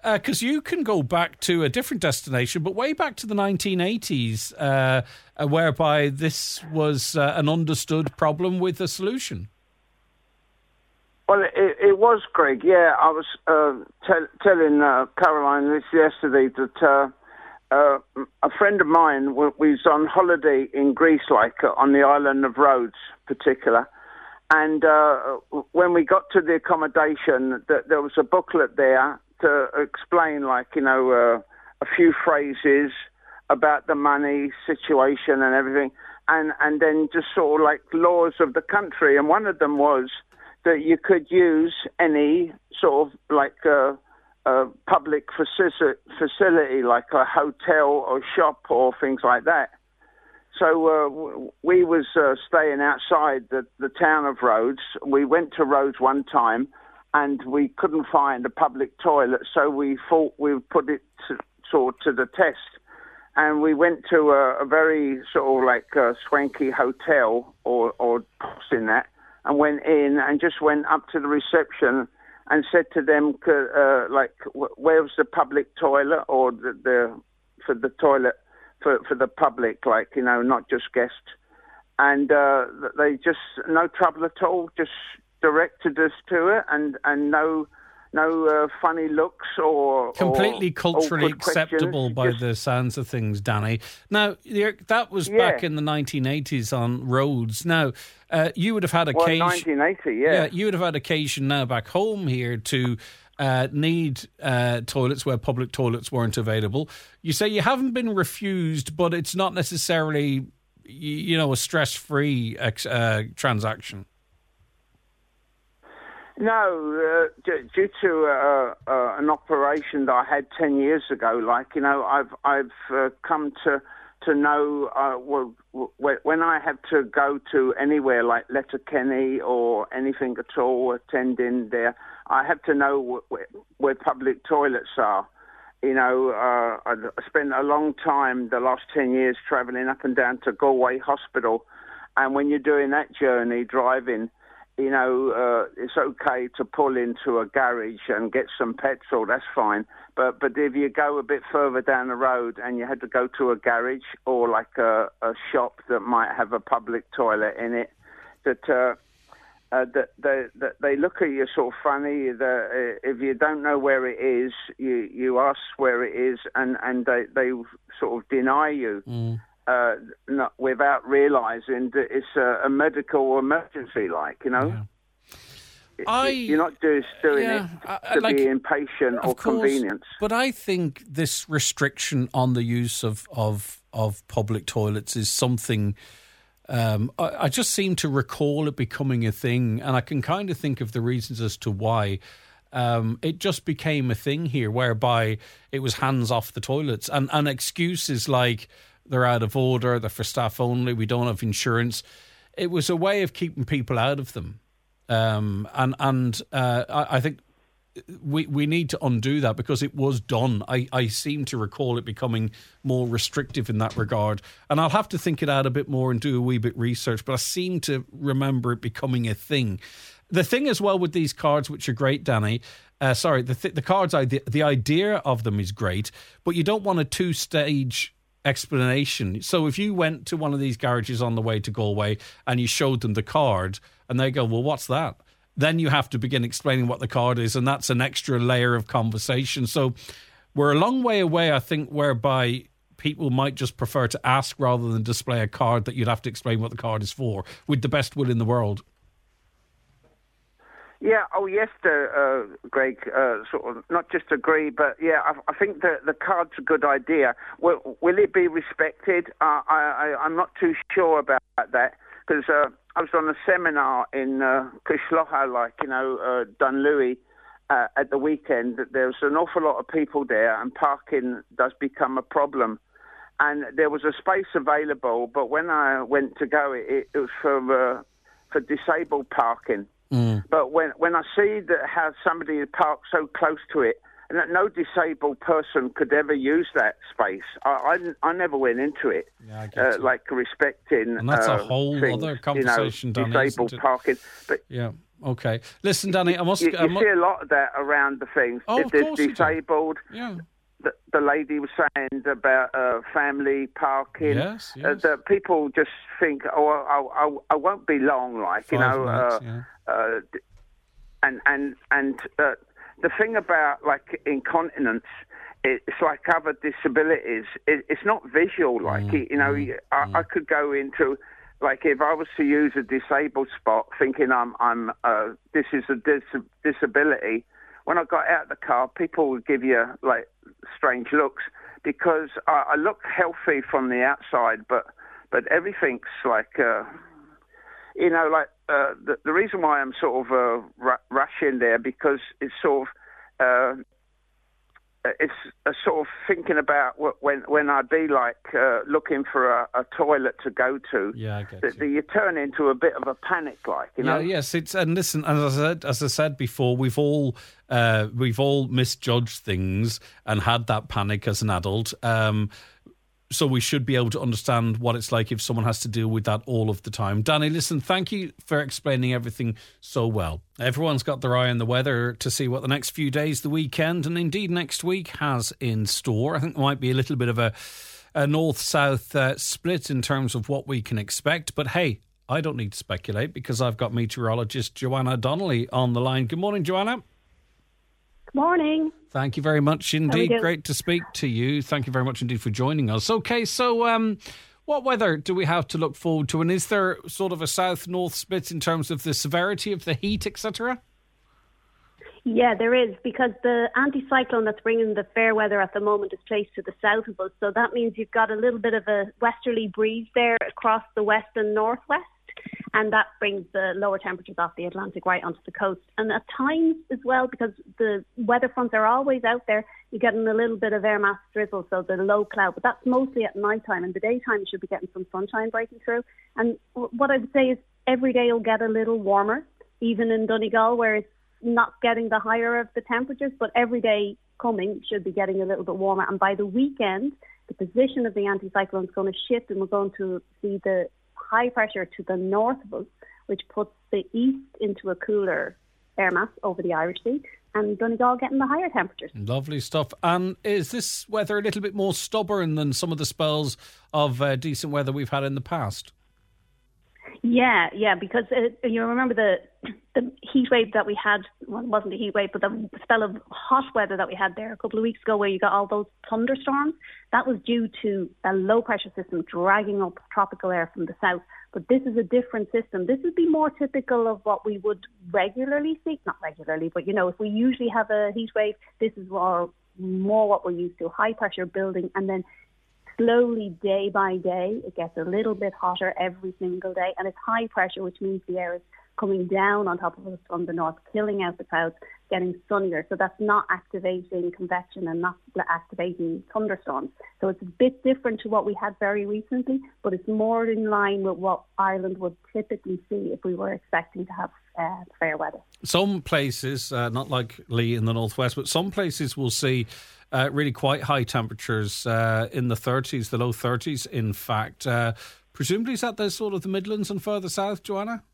Because uh, you can go back to a different destination, but way back to the nineteen eighties, uh, uh, whereby this was uh, an understood problem with a solution. Well, it, it was, Greg. Yeah, I was uh, t- telling uh, Caroline this yesterday that uh, uh, a friend of mine w- was on holiday in Greece, like uh, on the island of Rhodes, particular. And uh, when we got to the accommodation, th- there was a booklet there to explain, like, you know, uh, a few phrases about the money situation and everything, and, and then just sort of like laws of the country. And one of them was that you could use any sort of like uh, uh, public faci- facility, like a hotel or shop or things like that. So uh, w- we was uh, staying outside the, the town of Rhodes. We went to Rhodes one time, and we couldn't find a public toilet, so we thought we would put it to, sort of to the test. And we went to a, a very sort of like a swanky hotel or, or in that, and went in and just went up to the reception and said to them, uh, like, where was the public toilet or the, the for the toilet for, for the public, like, you know, not just guests. And uh, they just, no trouble at all, just directed us to it, and, and no no uh, funny looks or completely or culturally acceptable questions. by Just, the sounds of things, Danny. Now, that was yeah. back in the nineteen eighties on Rhodes. Now, uh, you would have had occasion. Well, nineteen eighty, yeah. Yeah, you would have had occasion now back home here to uh, need uh, toilets where public toilets weren't available. You say you haven't been refused, but it's not necessarily, you know, a stress-free uh, transaction. No, uh, d- due to uh, uh, an operation that I had ten years ago, like, you know, I've I've uh, come to to know uh, well, w- when I have to go to anywhere like Letterkenny or anything at all, attending there, I have to know w- where public toilets are. You know, uh, I spent a long time the last ten years travelling up and down to Galway Hospital, and when you're doing that journey, driving, you know, uh, it's okay to pull into a garage and get some petrol, that's fine. But but if you go a bit further down the road and you had to go to a garage or like a, a shop that might have a public toilet in it, that uh, uh, that they, that they look at you sort of funny. That uh, if you don't know where it is, you, you ask where it is, and, and they, they sort of deny you. Mm. Uh, not without realising that it's a, a medical emergency, like, you know. Yeah. I, You're not just doing yeah, it I, to like, be impatient or course, convenience. But I think this restriction on the use of, of, of public toilets is something... Um, I, I just seem to recall it becoming a thing, and I can kind of think of the reasons as to why. Um, it just became a thing here whereby it was hands off the toilets, and, and excuses like... they're out of order, they're for staff only, we don't have insurance. It was a way of keeping people out of them. Um, and and uh, I, I think we we need to undo that because it was done. I, I seem to recall it becoming more restrictive in that regard. And I'll have to think it out a bit more and do a wee bit research, but I seem to remember it becoming a thing. The thing as well with these cards, which are great, Danny, uh, sorry, the, th- the cards, the, the idea of them is great, but you don't want a two-stage explanation. So if you went to one of these garages on the way to Galway and you showed them the card and they go, well, what's that? Then you have to begin explaining what the card is, and that's an extra layer of conversation. So we're a long way away, I think, whereby people might just prefer to ask rather than display a card that you'd have to explain what the card is for, with the best will in the world. Yeah, oh yes, uh, uh, Greg, uh, sort of not just agree, but yeah, I, I think the, the card's a good idea. Will, will it be respected? Uh, I, I, I'm not too sure about that, because uh, I was on a seminar in uh, Cushloha, like, you know, uh, Dunlewy, uh, at the weekend. There's an awful lot of people there, and parking does become a problem. And there was a space available, but when I went to go, it, it was for uh, for disabled parking. Mm. But when when I see that how somebody parked so close to it, and that no disabled person could ever use that space, I I, I never went into it. Yeah, I uh, like respecting. And that's uh, a whole things, other conversation, you know, Danny, disabled parking. But yeah, Okay. Listen, Danny, I must... You, you I mu- see a lot of that around the things. Oh, if of there's course you do. disabled... Yeah. The, the lady was saying about uh, family parking. Yes, yes. Uh, that people just think, oh, I, I, I won't be long, like, you Five know. minutes, uh, yeah. uh, and and and uh, the thing about, like, incontinence, it, it's like other disabilities. It, it's not visual, like, Mm, you know, mm, I, mm. I could go into... Like, if I was to use a disabled spot, thinking I'm, I'm, uh, this is a dis- disability, when I got out of the car, people would give you like strange looks because I, I look healthy from the outside, but, but everything's like, uh, you know, like uh, the, the reason why I'm sort of uh, r- rushing there because it's sort of. Uh, It's a sort of thinking about when when I'd be like uh, looking for a, a toilet to go to. Yeah, I get that, you. that you turn into a bit of a panic, like you know. Yeah, yes, it's and listen, as I said, as I said before, we've all uh, we've all misjudged things and had that panic as an adult. Um, so we should be able to understand what it's like if someone has to deal with that all of the time. Danny, listen, thank you for explaining everything so well. Everyone's got their eye on the weather to see what the next few days, the weekend, and indeed next week has in store. I think there might be a little bit of a, a north-south uh, split in terms of what we can expect. But hey, I don't need to speculate because I've got meteorologist Joanna Donnelly on the line. Good morning, Joanna. Good morning. Thank you very much indeed. doing? Great to speak to you. Thank you very much indeed for joining us. Okay, so um, what weather do we have to look forward to? And is there sort of a south-north split in terms of the severity of the heat, et cetera? Yeah, there is, because the anticyclone that's bringing the fair weather at the moment is placed to the south of us. So that means you've got a little bit of a westerly breeze there across the west and northwest. And that brings the lower temperatures off the Atlantic right onto the coast. And at times as well, because the weather fronts are always out there, you're getting a little bit of air mass drizzle, so the low cloud. But that's mostly at night time. In the daytime, you should be getting some sunshine breaking through. And what I would say is every day will get a little warmer, even in Donegal, where it's not getting the higher of the temperatures, but every day coming should be getting a little bit warmer. And by the weekend, the position of the anticyclone is going to shift, and we're going to see the high pressure to the north of us, which puts the east into a cooler air mass over the Irish Sea, and Donegal getting the higher temperatures. Lovely stuff. And is this weather a little bit more stubborn than some of the spells of uh, decent weather we've had in the past? Yeah, yeah, because uh, you remember the the heat wave that we had, well, it wasn't a heat wave, but the spell of hot weather that we had there a couple of weeks ago where you got all those thunderstorms. That was due to a low pressure system dragging up tropical air from the south. But this is a different system. This would be more typical of what we would regularly see. Not regularly, but, you know, if we usually have a heat wave, this is more, more what we're used to. High pressure building, and then slowly, day by day, it gets a little bit hotter every single day. And it's high pressure, which means the air is coming down on top of us from the north, killing out the clouds, getting sunnier. So that's not activating convection and not activating thunderstorms. So it's a bit different to what we had very recently, but it's more in line with what Ireland would typically see if we were expecting to have uh, fair weather. Some places, uh, not like Lee in the northwest, but some places will see uh, really quite high temperatures uh, in the thirties, the low thirties, in fact. Uh, presumably is that the sort of the Midlands and further south, Joanna?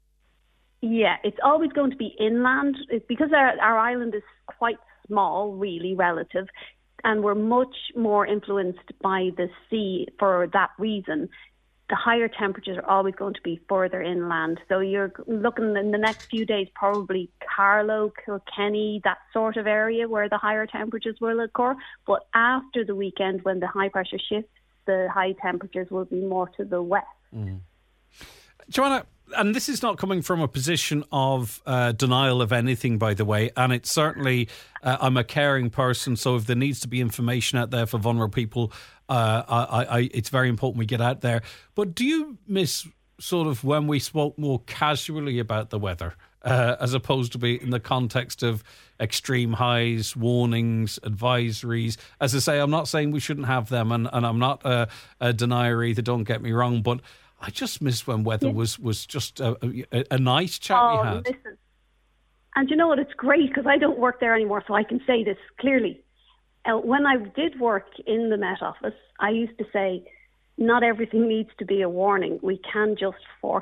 Yeah, it's always going to be inland. It's because our, our island is quite small, really, relative, and we're much more influenced by the sea for that reason. The higher temperatures are always going to be further inland. So you're looking in the next few days, probably Carlow, Kilkenny, that sort of area where the higher temperatures will occur. But after the weekend, when the high pressure shifts, the high temperatures will be more to the west. Mm. Joanna, and this is not coming from a position of uh, denial of anything, by the way, and it's certainly, uh, I'm a caring person, so if there needs to be information out there for vulnerable people, uh, I, I, it's very important we get out there. But do you miss sort of when we spoke more casually about the weather, uh, as opposed to be in the context of extreme highs, warnings, advisories? As I say, I'm not saying we shouldn't have them, and, and I'm not a, a denier either, don't get me wrong, but I just miss when weather yeah. was, was just a, a, a nice chat oh, we had. Listen. And you know what? It's great because I don't work there anymore, so I can say this clearly. Uh, when I did work in the Met Office, I used to say, not everything needs to be a warning. We can just forecast.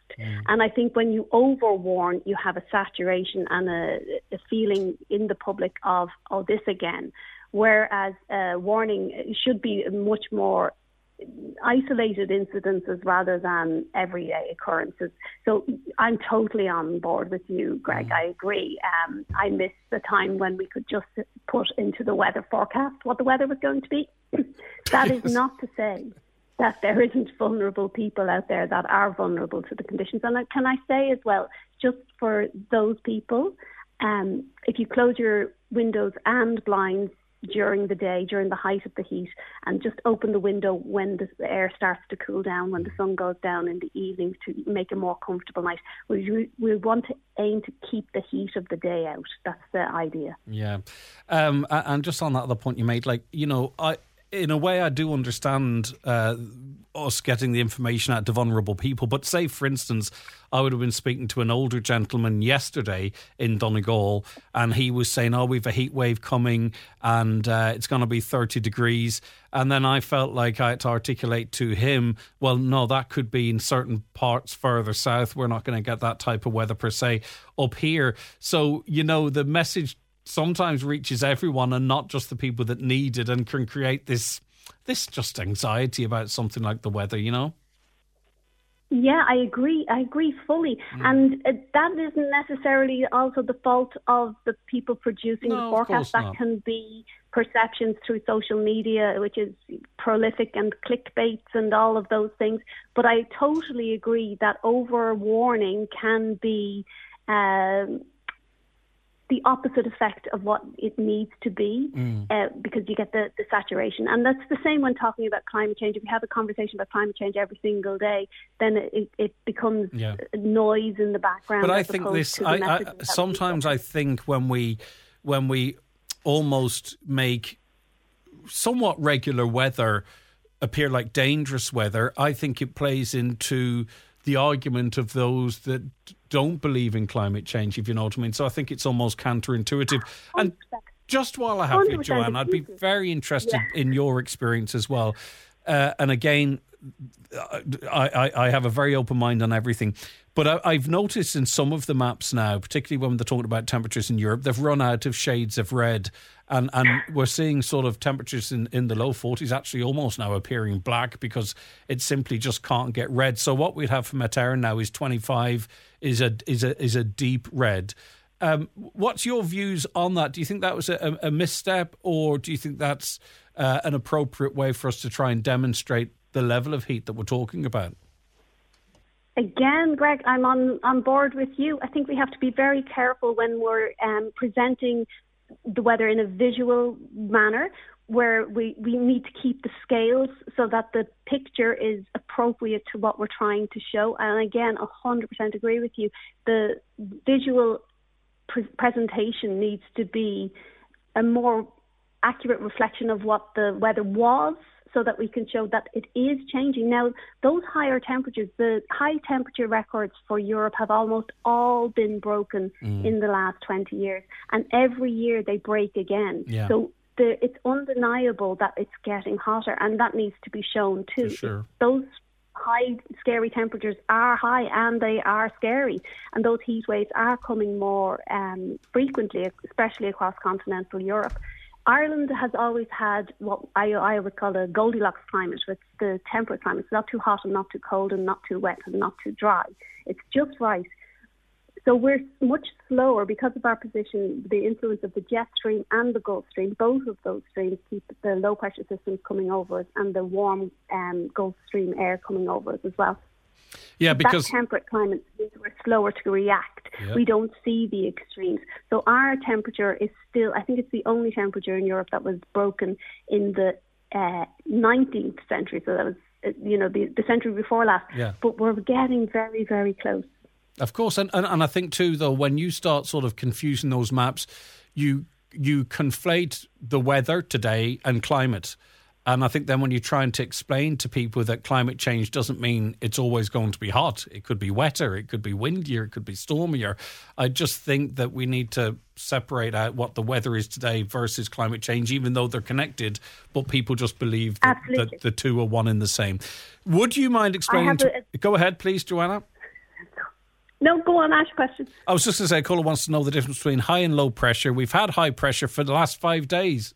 Mm. And I think when you overwarn, you have a saturation and a, a feeling in the public of, oh, this again. Whereas uh, warning should be much more isolated incidences rather than everyday occurrences. So I'm totally on board with you, Greg. Mm. I agree. Um, I miss the time when we could just put into the weather forecast what the weather was going to be. That is not to say that there isn't vulnerable people out there that are vulnerable to the conditions. And can I say as well, just for those people, um, if you close your windows and blinds during the day, during the height of the heat, and just open the window when the air starts to cool down, when the sun goes down in the evenings, to make a more comfortable night. We, we want to aim to keep the heat of the day out. That's the idea. Yeah. Um, and just on that other point you made, like, you know, I, in a way I do understand uh, us getting the information out to vulnerable people. But say, for instance, I would have been speaking to an older gentleman yesterday in Donegal, and he was saying, oh, we've a heat wave coming and uh, it's going to be thirty degrees. And then I felt like I had to articulate to him, well, no, that could be in certain parts further south. We're not going to get that type of weather per se up here. So, you know, the message sometimes reaches everyone and not just the people that need it, and can create this this just anxiety about something like the weather, you know? Yeah, I agree. I agree fully. Mm. And uh, that isn't necessarily also the fault of the people producing no, the forecast. That not. can be perceptions through social media, which is prolific, and clickbaits and all of those things. But I totally agree that over-warning can be Um, the opposite effect of what it needs to be, mm. uh, because you get the, the saturation. And that's the same when talking about climate change. If you have a conversation about climate change every single day, then it, it becomes yeah. noise in the background. But I think this, I, I, sometimes I think when we, when we almost make somewhat regular weather appear like dangerous weather, I think it plays into the argument of those that don't believe in climate change, if you know what I mean. So I think it's almost counterintuitive. And just while I have you, Joanne, I'd be very interested yeah. in your experience as well. Uh, and again, I, I, I have a very open mind on everything. But I, I've noticed in some of the maps now, particularly when they're talking about temperatures in Europe, they've run out of shades of red. And and we're seeing sort of temperatures in, in the low forties actually almost now appearing black, because it simply just can't get red. So what we'd have for Met Éireann now is twenty-five is a is a is a deep red. Um, what's your views on that? Do you think that was a, a misstep, or do you think that's uh, an appropriate way for us to try and demonstrate the level of heat that we're talking about? Again, Greg, I'm on, on board with you. I think we have to be very careful when we're um, presenting the weather in a visual manner, where we, we need to keep the scales so that the picture is appropriate to what we're trying to show. And again, one hundred percent agree with you. The visual pre- presentation needs to be a more accurate reflection of what the weather was, so that we can show that it is changing. Now, those higher temperatures, the high temperature records for Europe have almost all been broken mm. in the last twenty years. And every year they break again. Yeah. So the, it's undeniable that it's getting hotter, and that needs to be shown too. For sure. Those high, scary temperatures are high, and they are scary. And those heat waves are coming more um, frequently, especially across continental Europe. Ireland has always had what I, I would call a Goldilocks climate, with the temperate climate. It's not too hot and not too cold, and not too wet and not too dry. It's just right. So we're much slower because of our position, the influence of the jet stream and the Gulf Stream. Both of those streams keep the low pressure systems coming over us, and the warm um, Gulf Stream air coming over us as well. Yeah, because that temperate climate means we're slower to react. Yep. We don't see the extremes. So our temperature is still, I think it's the only temperature in Europe that was broken in the uh, nineteenth century. So that was, you know, the, the century before last. Yeah. But we're getting very, very close. Of course. And, and, and I think too, though, when you start sort of confusing those maps, you you conflate the weather today and climate. And I think then when you're trying to explain to people that climate change doesn't mean it's always going to be hot, it could be wetter, it could be windier, it could be stormier. I just think that we need to separate out what the weather is today versus climate change, even though they're connected, but people just believe that, that the two are one and the same. Would you mind explaining? To, a, go ahead, please, Joanna. No, go on, ask questions. I was just going to say, Colin wants to know the difference between high and low pressure. We've had high pressure for the last five days.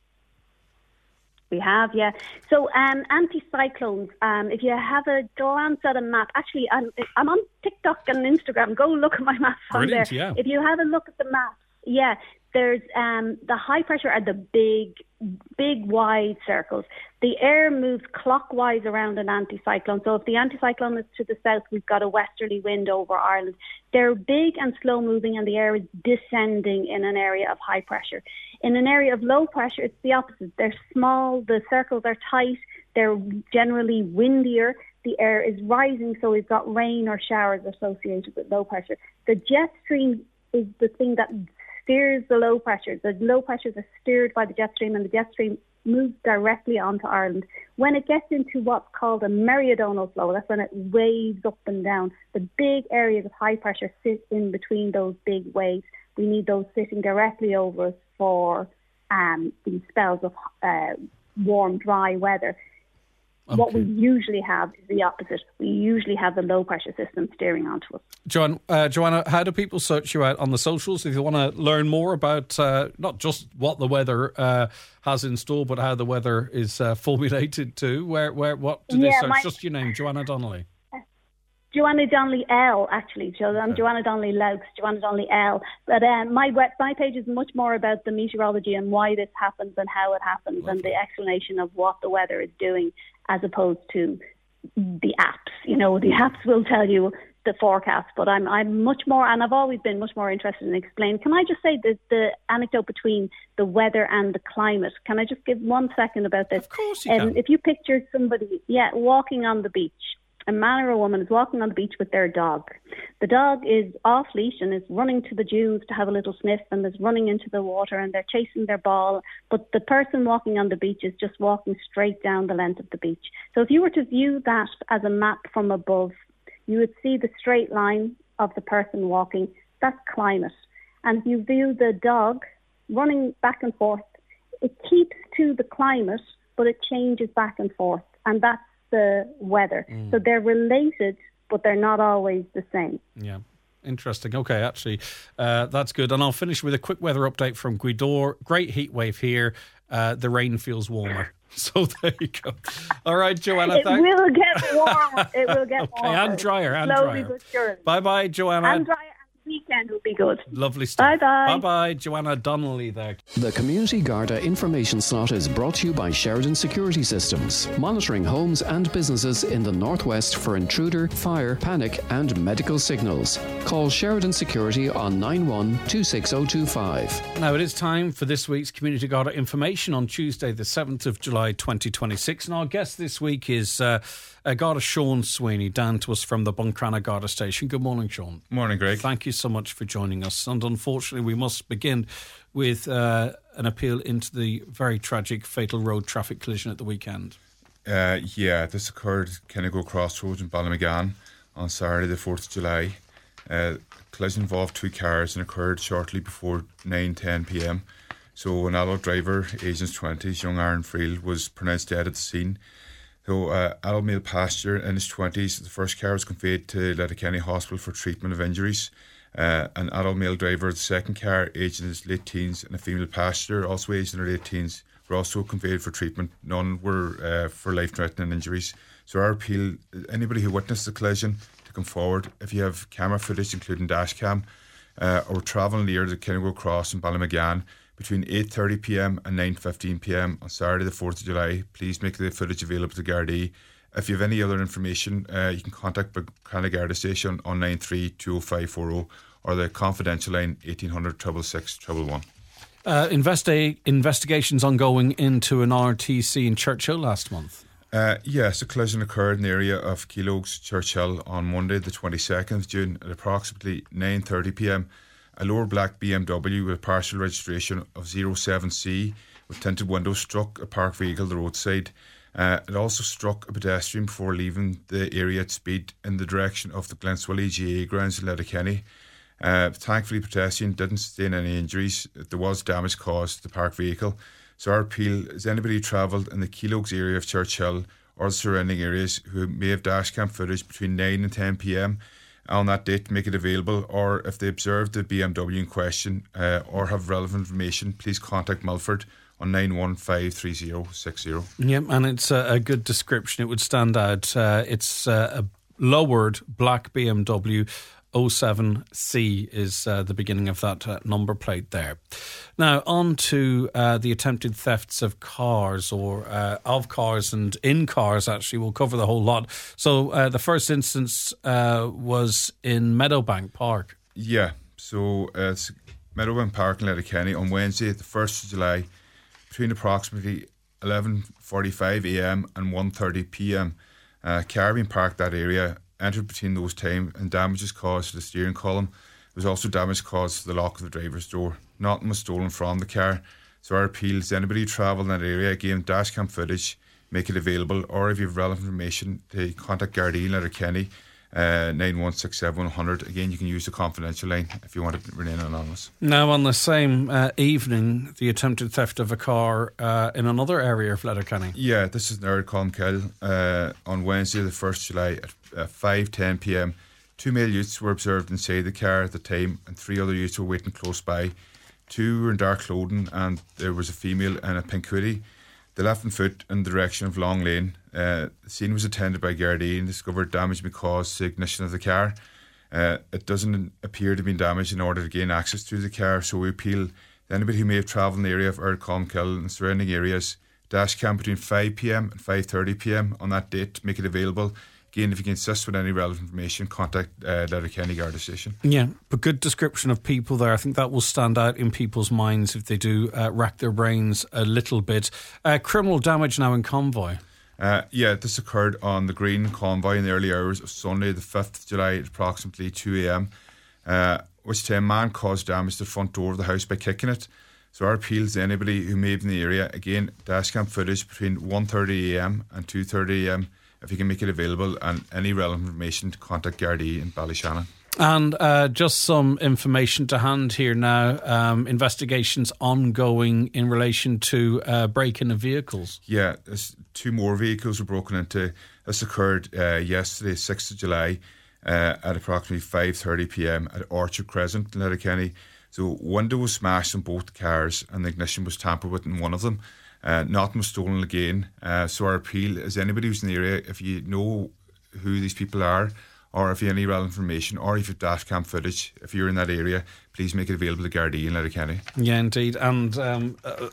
We have, yeah. So um, anticyclones, um, if you have a glance at a map, actually, I'm, I'm on TikTok and Instagram. Go look at my maps on there. Yeah. If you have a look at the map, yeah, there's um, the high pressure are the big, big wide circles. The air moves clockwise around an anticyclone. So if the anticyclone is to the south, we've got a westerly wind over Ireland. They're big and slow moving, and the air is descending in an area of high pressure. In an area of low pressure, it's the opposite. They're small, the circles are tight, they're generally windier. The air is rising, so we've got rain or showers associated with low pressure. The jet stream is the thing that steers the low pressure. The low pressures are steered by the jet stream, and the jet stream moves directly onto Ireland. When it gets into what's called a meridional flow, that's when it waves up and down. The big areas of high pressure sit in between those big waves. We need those sitting directly over us for um, these spells of uh, warm, dry weather. Okay. What we usually have is the opposite. We usually have the low pressure system steering onto us. Joanne, uh, Joanna, how do people search you out on the socials if you want to learn more about uh, not just what the weather uh, has in store, but how the weather is uh, formulated too? Where, where, what do they yeah, search? My, just your name, Joanna Donnelly. Joanna Donnelly L, actually. So I'm okay. Joanna Donnelly Laux, Joanna Donnelly L. But um, my web, my page is much more about the meteorology and why this happens and how it happens. Lovely. And the explanation of what the weather is doing, as opposed to the apps. You know, the apps will tell you the forecast, but I'm I'm much more, and I've always been much more interested in explaining. Can I just say the the anecdote between the weather and the climate? Can I just give one second about this? Of course you um, can. If you picture somebody, yeah, walking on the beach. A man or a woman is walking on the beach with their dog. The dog is off leash and is running to the dunes to have a little sniff, and is running into the water, and they're chasing their ball. But the person walking on the beach is just walking straight down the length of the beach. So if you were to view that as a map from above, you would see the straight line of the person walking. That's climate. And if you view the dog running back and forth, it keeps to the climate, but it changes back and forth. And that's the weather. Mm. So they're related, but they're not always the same. Yeah. Interesting. Okay, actually, uh, that's good. And I'll finish with a quick weather update from Gweedore. Great heat wave here. Uh, the rain feels warmer. So there you go. All right, Joanna. It thanks. will get warmer. It will get okay, warmer. And drier. And Slowly drier. but surely. Bye-bye, Joanna. And drier. Weekend will be good. Lovely stuff. Bye-bye. Bye-bye, Joanna Donnelly there. The Community Garda information slot is brought to you by Sheridan Security Systems, monitoring homes and businesses in the northwest for intruder, fire, panic and medical signals. Call Sheridan Security on nine one two six zero two five. Now it is time for this week's Community Garda information on Tuesday the seventh of July twenty twenty-six, and our guest this week is uh, uh, Garda Sean Sweeney, down to us from the Buncrana Garda Station. Good morning, Sean. Morning, Greg. Thank you so much for joining us. And unfortunately, we must begin with uh, an appeal into the very tragic fatal road traffic collision at the weekend. Uh, yeah, this occurred at Kennego Crossroads in Ballymaggan on Saturday the fourth of July. Uh, collision involved two cars and occurred shortly before nine ten p.m. So an adult driver, aged twenties, young Aaron Friel, was pronounced dead at the scene. So uh, adult male passenger in his twenties, the first car was conveyed to Letterkenny Hospital for treatment of injuries. Uh, an adult male driver, the second car, aged in his late teens, and a female passenger, also aged in her late teens, were also conveyed for treatment. None were uh, for life-threatening injuries. So our appeal, anybody who witnessed the collision, to come forward. If you have camera footage, including dash cam, uh, or travel near the Kennego Cross in Ballymaggan between eight thirty p.m. and nine fifteen p.m. on Saturday the fourth of July, please make the footage available to Gardaí. If you have any other information, uh, you can contact Buncrana Garda Station on nine three two oh five four oh or the confidential line eighteen hundred, six six six, one one one. Uh, investi- investigations ongoing into an R T C in Churchill last month. Uh, yes, a collision occurred in the area of Keelogues, Churchill on Monday the twenty-second of June at approximately nine thirty p.m. A lower black B M W with a partial registration of zero seven C with tinted windows struck a parked vehicle at the roadside. Uh, it also struck a pedestrian before leaving the area at speed in the direction of the Glenswilly G A grounds in Letterkenny. Uh, thankfully, the pedestrian didn't sustain any injuries. There was damage caused to the parked vehicle. So our appeal is anybody who travelled in the Keelogues area of Churchill or the surrounding areas who may have dashcam footage between nine and ten p.m. on that date, make it available, or if they observe the B M W in question uh, or have relevant information, please contact Milford on nine one five three zero six zero. Yep, and it's a, a good description. It would stand out. Uh, it's uh, a lowered black B M W. oh seven C is uh, the beginning of that uh, number plate there. Now, on to uh, the attempted thefts of cars, or uh, of cars and in cars, actually. We'll cover the whole lot. So uh, the first instance uh, was in Meadowbank Park. Yeah, so uh, it's Meadowbank Park in Letterkenny on Wednesday, the first of July, between approximately eleven forty-five a m and one thirty p m. Uh, car being parked that area entered between those times, and damage was caused to the steering column. There was also damage caused to the lock of the driver's door. Nothing was stolen from the car. So our appeal is anybody who travel in that area, again, dash cam footage, make it available, or if you have relevant information, to contact Gardaí in Letterkenny, uh, nine one six seven one hundred. Again, you can use the confidential line if you want to remain anonymous. Now, on the same uh, evening, the attempted theft of a car uh, in another area of Letterkenny. Yeah, this is in Ardcomkill uh, on Wednesday, the first of July at uh, five ten p m. Two male youths were observed inside the car at the time, and three other youths were waiting close by. Two were in dark clothing, and there was a female in a pink hoodie. They left on foot in the direction of Long Lane. Uh, the scene was attended by Gardaí and discovered damage had been caused to the ignition of the car. Uh, it doesn't appear to have been damaged in order to gain access to the car, so we appeal to anybody who may have travelled in the area of Ardcomkill and surrounding areas, dash cam between five p m and five thirty p m on that date to make it available. Again, if you can assist with any relevant information, contact uh, Letterkenny Garda Station. Yeah, but good description of people there. I think that will stand out in people's minds if they do uh, rack their brains a little bit. Uh, criminal damage now in Convoy. Uh, yeah, this occurred on the Green Convoy in the early hours of Sunday, the fifth of July, at approximately two a m, uh, which time a man caused damage to the front door of the house by kicking it. So our appeal is to anybody who may be in the area, again, dashcam footage between one thirty a m and two thirty a m, if you can make it available, and any relevant information to contact Gardaí in Ballyshannon. And uh, just some information to hand here now. Um, investigations ongoing in relation to uh, break-in of vehicles. Yeah, two more vehicles were broken into. This occurred uh, yesterday, sixth of July, uh, at approximately five thirty p m at Orchard Crescent in Letterkenny. So window was smashed in both cars, and the ignition was tampered with in one of them. Uh, nothing was stolen again. Uh, so our appeal is anybody who's in the area, if you know who these people are, or if you have any relevant information, or if you have dash cam footage, if you're in that area, please make it available to Gardaí in Letterkenny. Yeah, indeed. And um, uh,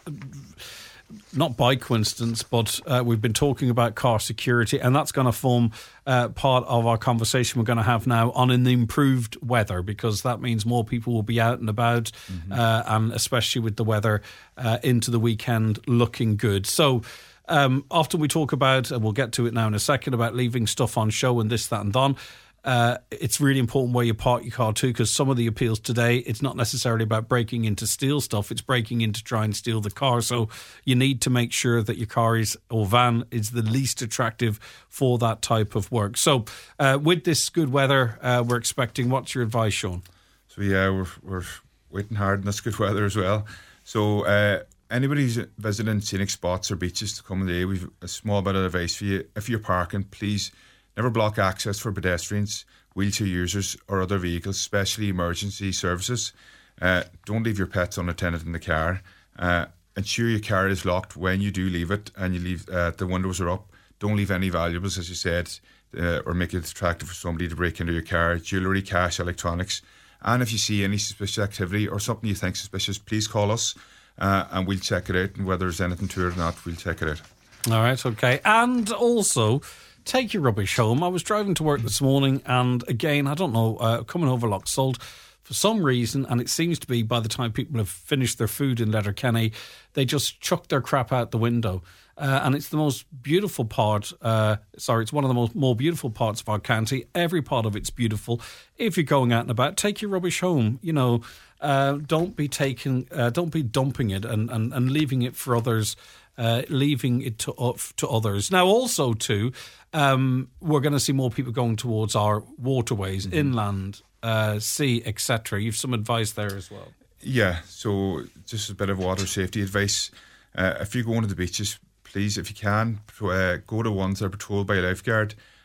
not by coincidence, but uh, we've been talking about car security, and that's going to form uh, part of our conversation we're going to have now on an improved weather, because that means more people will be out and about, mm-hmm. uh, and especially with the weather uh, into the weekend looking good. So um, often we talk about, and we'll get to it now in a second, about leaving stuff on show and this, that and that. Uh, it's really important where you park your car too, because some of the appeals today, it's not necessarily about breaking in to steal stuff, it's breaking in to try and steal the car. So you need to make sure that your car is, or van is, the least attractive for that type of work. So uh, with this good weather uh, we're expecting, what's your advice, Sean? So yeah, we're, we're waiting hard in this good weather as well. So uh, anybody who's visiting scenic spots or beaches to come in the day, we've a small bit of advice for you. If you're parking, please never block access for pedestrians, wheelchair users or other vehicles, especially emergency services. Uh, don't leave your pets unattended in the car. Uh, ensure your car is locked when you do leave it, and you leave uh, the windows are up. Don't leave any valuables, as you said, uh, or make it attractive for somebody to break into your car. Jewellery, cash, electronics. And if you see any suspicious activity or something you think suspicious, please call us uh, and we'll check it out. And whether there's anything to it or not, we'll check it out. All right, okay. And also, take your rubbish home. I was driving to work this morning, and again, I don't know, uh, coming over Loch Sult, for some reason, and it seems to be by the time people have finished their food in Letterkenny, they just chuck their crap out the window. Uh, and it's the most beautiful part, uh, sorry, it's one of the most more beautiful parts of our county. Every part of it's beautiful. If you're going out and about, take your rubbish home. You know, uh, don't be taking, uh, don't be dumping it and, and, and leaving it for others. Uh, leaving it to uh, to others. Now, also, too, um, we're going to see more people going towards our waterways, mm-hmm. inland, uh, sea, et cetera. You've some advice there as well. Yeah, so just a bit of water safety advice. Uh, if you're going to the beaches, please, if you can, uh, go to ones that are patrolled by a lifeguard,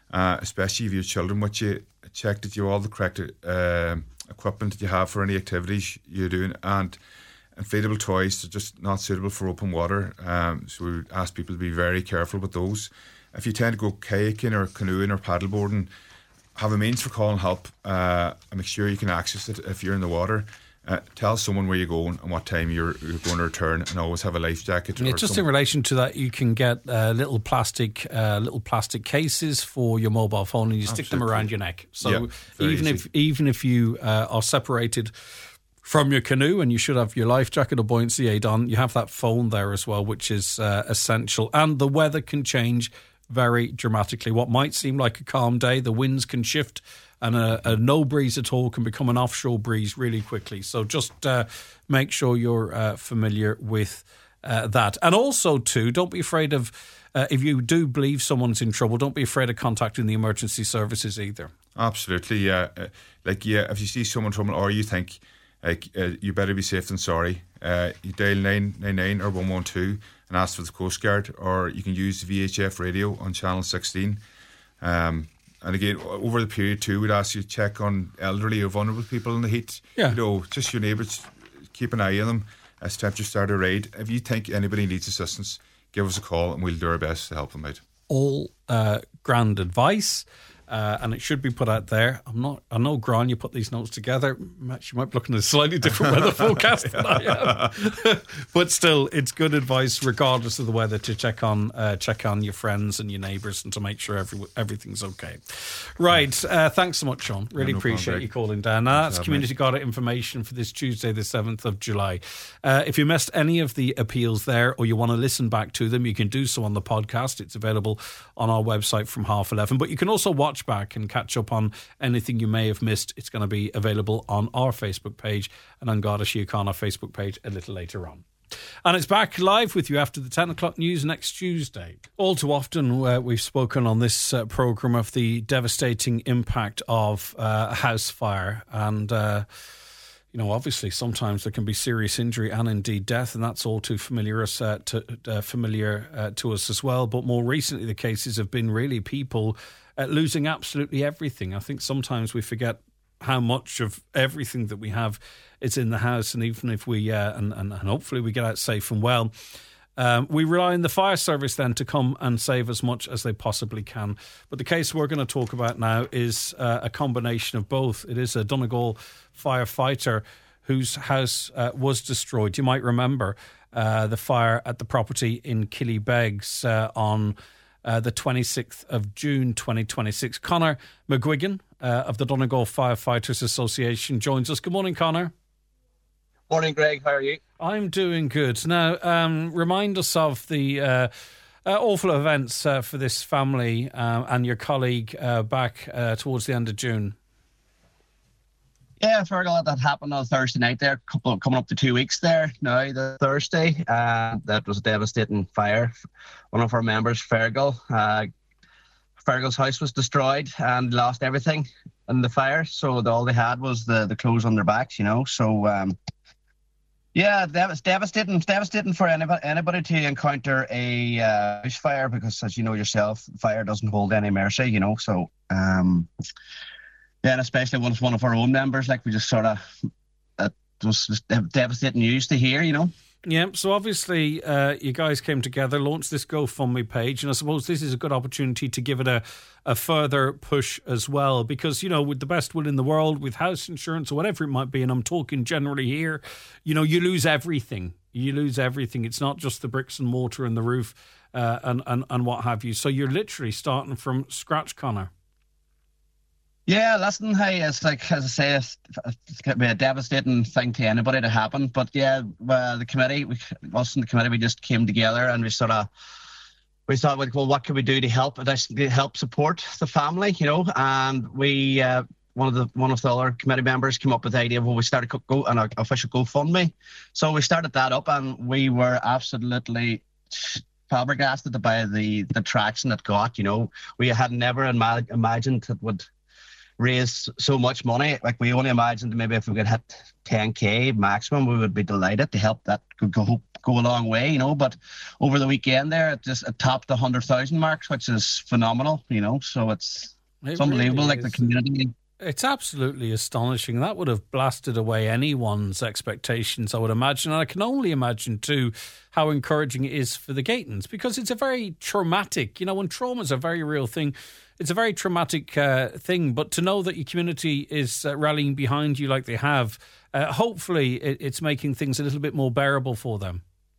uh, especially if you have children with you. Check that you have all the correct uh, equipment that you have for any activities you're doing, and inflatable toys are just not suitable for open water. Um, so we ask people to be very careful with those. If you tend to go kayaking or canoeing or paddleboarding, have a means for calling help uh, and make sure you can access it if you're in the water. Uh, tell someone where you're going and what time you're, you're going to return, and always have a life jacket. Yeah, just some... in relation to that, you can get uh, little plastic uh, little plastic cases for your mobile phone, and you Absolutely. stick them around your neck. So yeah, even easy. if even if you uh, are separated from your canoe, and you should have your life jacket or buoyancy aid on, you have that phone there as well, which is uh, essential. And the weather can change very dramatically. What might seem like a calm day, the winds can shift, and a, a no breeze at all can become an offshore breeze really quickly. So just uh, make sure you're uh, familiar with uh, that. And also, too, don't be afraid of, uh, if you do believe someone's in trouble, don't be afraid of contacting the emergency services either. Absolutely, yeah. Uh, like, yeah, if you see someone in trouble or you think, like, uh, you better be safe than sorry, uh, you dial nine nine nine or one one two and ask for the Coast Guard, or you can use the V H F radio on channel sixteen. Um, and again, over the period too, we'd ask you to check on elderly or vulnerable people in the heat. Yeah. You know, just your neighbours, keep an eye on them as temperatures start to rise. If you think anybody needs assistance, give us a call and we'll do our best to help them out. All uh, grand advice. Uh, and it should be put out there. I'm not. I know, Gran, you put these notes together. Matt, you might be looking at a slightly different weather forecast than I am, but still, it's good advice, regardless of the weather, to check on uh, check on your friends and your neighbours, and to make sure every, everything's okay. Right. Uh, thanks so much, Sean. Really yeah, no appreciate problem, you calling down. Now, that's Community Garda information for this Tuesday, the seventh of July. Uh, if you missed any of the appeals there, or you want to listen back to them, you can do so on the podcast. It's available on our website from half eleven. But you can also watch back and catch up on anything you may have missed. It's going to be available on our Facebook page and on Garda Síochána Facebook page a little later on. And it's back live with you after the ten o'clock news next Tuesday. All too often uh, we've spoken on this uh, programme of the devastating impact of uh, a house fire, and uh, you know, obviously sometimes there can be serious injury and indeed death, and that's all too familiar us uh, to uh, familiar uh, to us as well. But more recently, the cases have been really people Uh, losing absolutely everything. I think sometimes we forget how much of everything that we have is in the house, and even if we, uh, and, and, and hopefully we get out safe and well, um, we rely on the fire service then to come and save as much as they possibly can. But the case we're going to talk about now is uh, a combination of both. It is a Donegal firefighter whose house uh, was destroyed. You might remember uh, the fire at the property in Killybegs uh, on Uh, the twenty-sixth of June twenty twenty-six. Conor McGuigan uh, of the Donegal Firefighters Association joins us. Good morning, Conor. Morning, Greg. How are you? I'm doing good. Now, um, remind us of the uh, uh, awful events uh, for this family uh, and your colleague uh, back uh, towards the end of June. Yeah, Fergal, that happened on Thursday night there, couple coming up to two weeks there now, the Thursday. Uh, that was a devastating fire. One of our members, Fergal, uh, Fergal's house was destroyed and lost everything in the fire. So the, all they had was the, the clothes on their backs, you know. So, um, yeah, that was devastating. It's devastating for anybody, anybody to encounter a uh, house fire, because, as you know yourself, fire doesn't hold any mercy, you know. So, um... yeah, and especially when it's one of our own members, like we just sort of, it was just devastating news to hear, you know. Yeah, so obviously uh, you guys came together, launched this GoFundMe page, and I suppose this is a good opportunity to give it a, a further push as well, because, you know, with the best will in the world, with house insurance or whatever it might be, and I'm talking generally here, you know, you lose everything. You lose everything. It's not just the bricks and mortar and the roof uh, and, and, and what have you. So you're literally starting from scratch, Conor. Yeah, listen, hey, it's like, as I say, it's, it's going to be a devastating thing to anybody to happen. But yeah, uh, the committee, we, us in the committee, we just came together and we sort of, we thought, well, what can we do to help, to help support the family, you know? And we, uh, one of the one of the other committee members came up with the idea of, well, we started go, an official GoFundMe. So we started that up, and we were absolutely flabbergasted by the, the traction it got, you know. We had never ima- imagined it would raise so much money. Like, we only imagined maybe if we could hit ten K maximum, we would be delighted to help that go go a long way, you know. But over the weekend there, it just it topped the hundred thousand marks, which is phenomenal, you know. So it's it it's unbelievable, really like the community. It's absolutely astonishing. That would have blasted away anyone's expectations, I would imagine. And I can only imagine, too, how encouraging it is for the Gatons, because it's a very traumatic, you know, and trauma is a very real thing. It's a very traumatic uh, thing. But to know that your community is uh, rallying behind you like they have, uh, hopefully it, it's making things a little bit more bearable for them.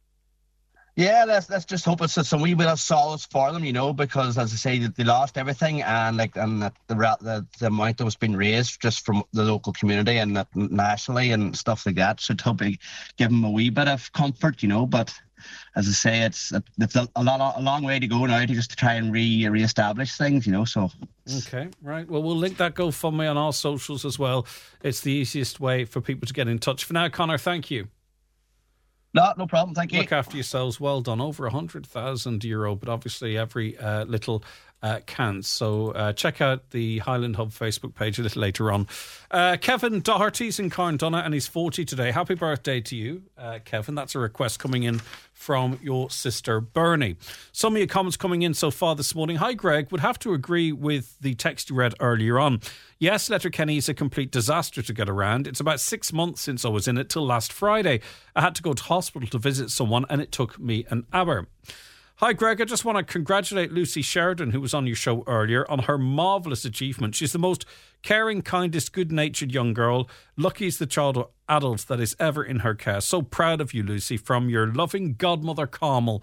Yeah, let's let's just hope it's some wee bit of solace for them, you know, because as I say, they lost everything, and like and the the, the amount that was being raised just from the local community and nationally and stuff like that should hopefully give them a wee bit of comfort, you know. But as I say, it's it's a, a lot a long way to go now to just to try and re reestablish things, you know. So okay, right. Well, we'll link that GoFundMe on our socials as well. It's the easiest way for people to get in touch. For now, Conor, thank you. No, no problem. Thank you. Look after yourselves. Well done. Over one hundred thousand euro, but obviously every uh, little uh, counts. So uh, check out the Highland Hub Facebook page a little later on. Uh, Kevin Doherty's in Carndonagh and he's forty today. Happy birthday to you, uh, Kevin. That's a request coming in from your sister Bernie. Some of your comments coming in so far this morning. Hi, Greg. Would have to agree with the text you read earlier on. Yes, Letterkenny is a complete disaster to get around. It's about six months since I was in it till last Friday. I had to go to hospital to visit someone and it took me an hour. Hi, Greg. I just want to congratulate Lucy Sheridan, who was on your show earlier, on her marvellous achievement. She's the most caring, kindest, good-natured young girl. Lucky is the child or adult that is ever in her care. So proud of you, Lucy, from your loving godmother, Carmel.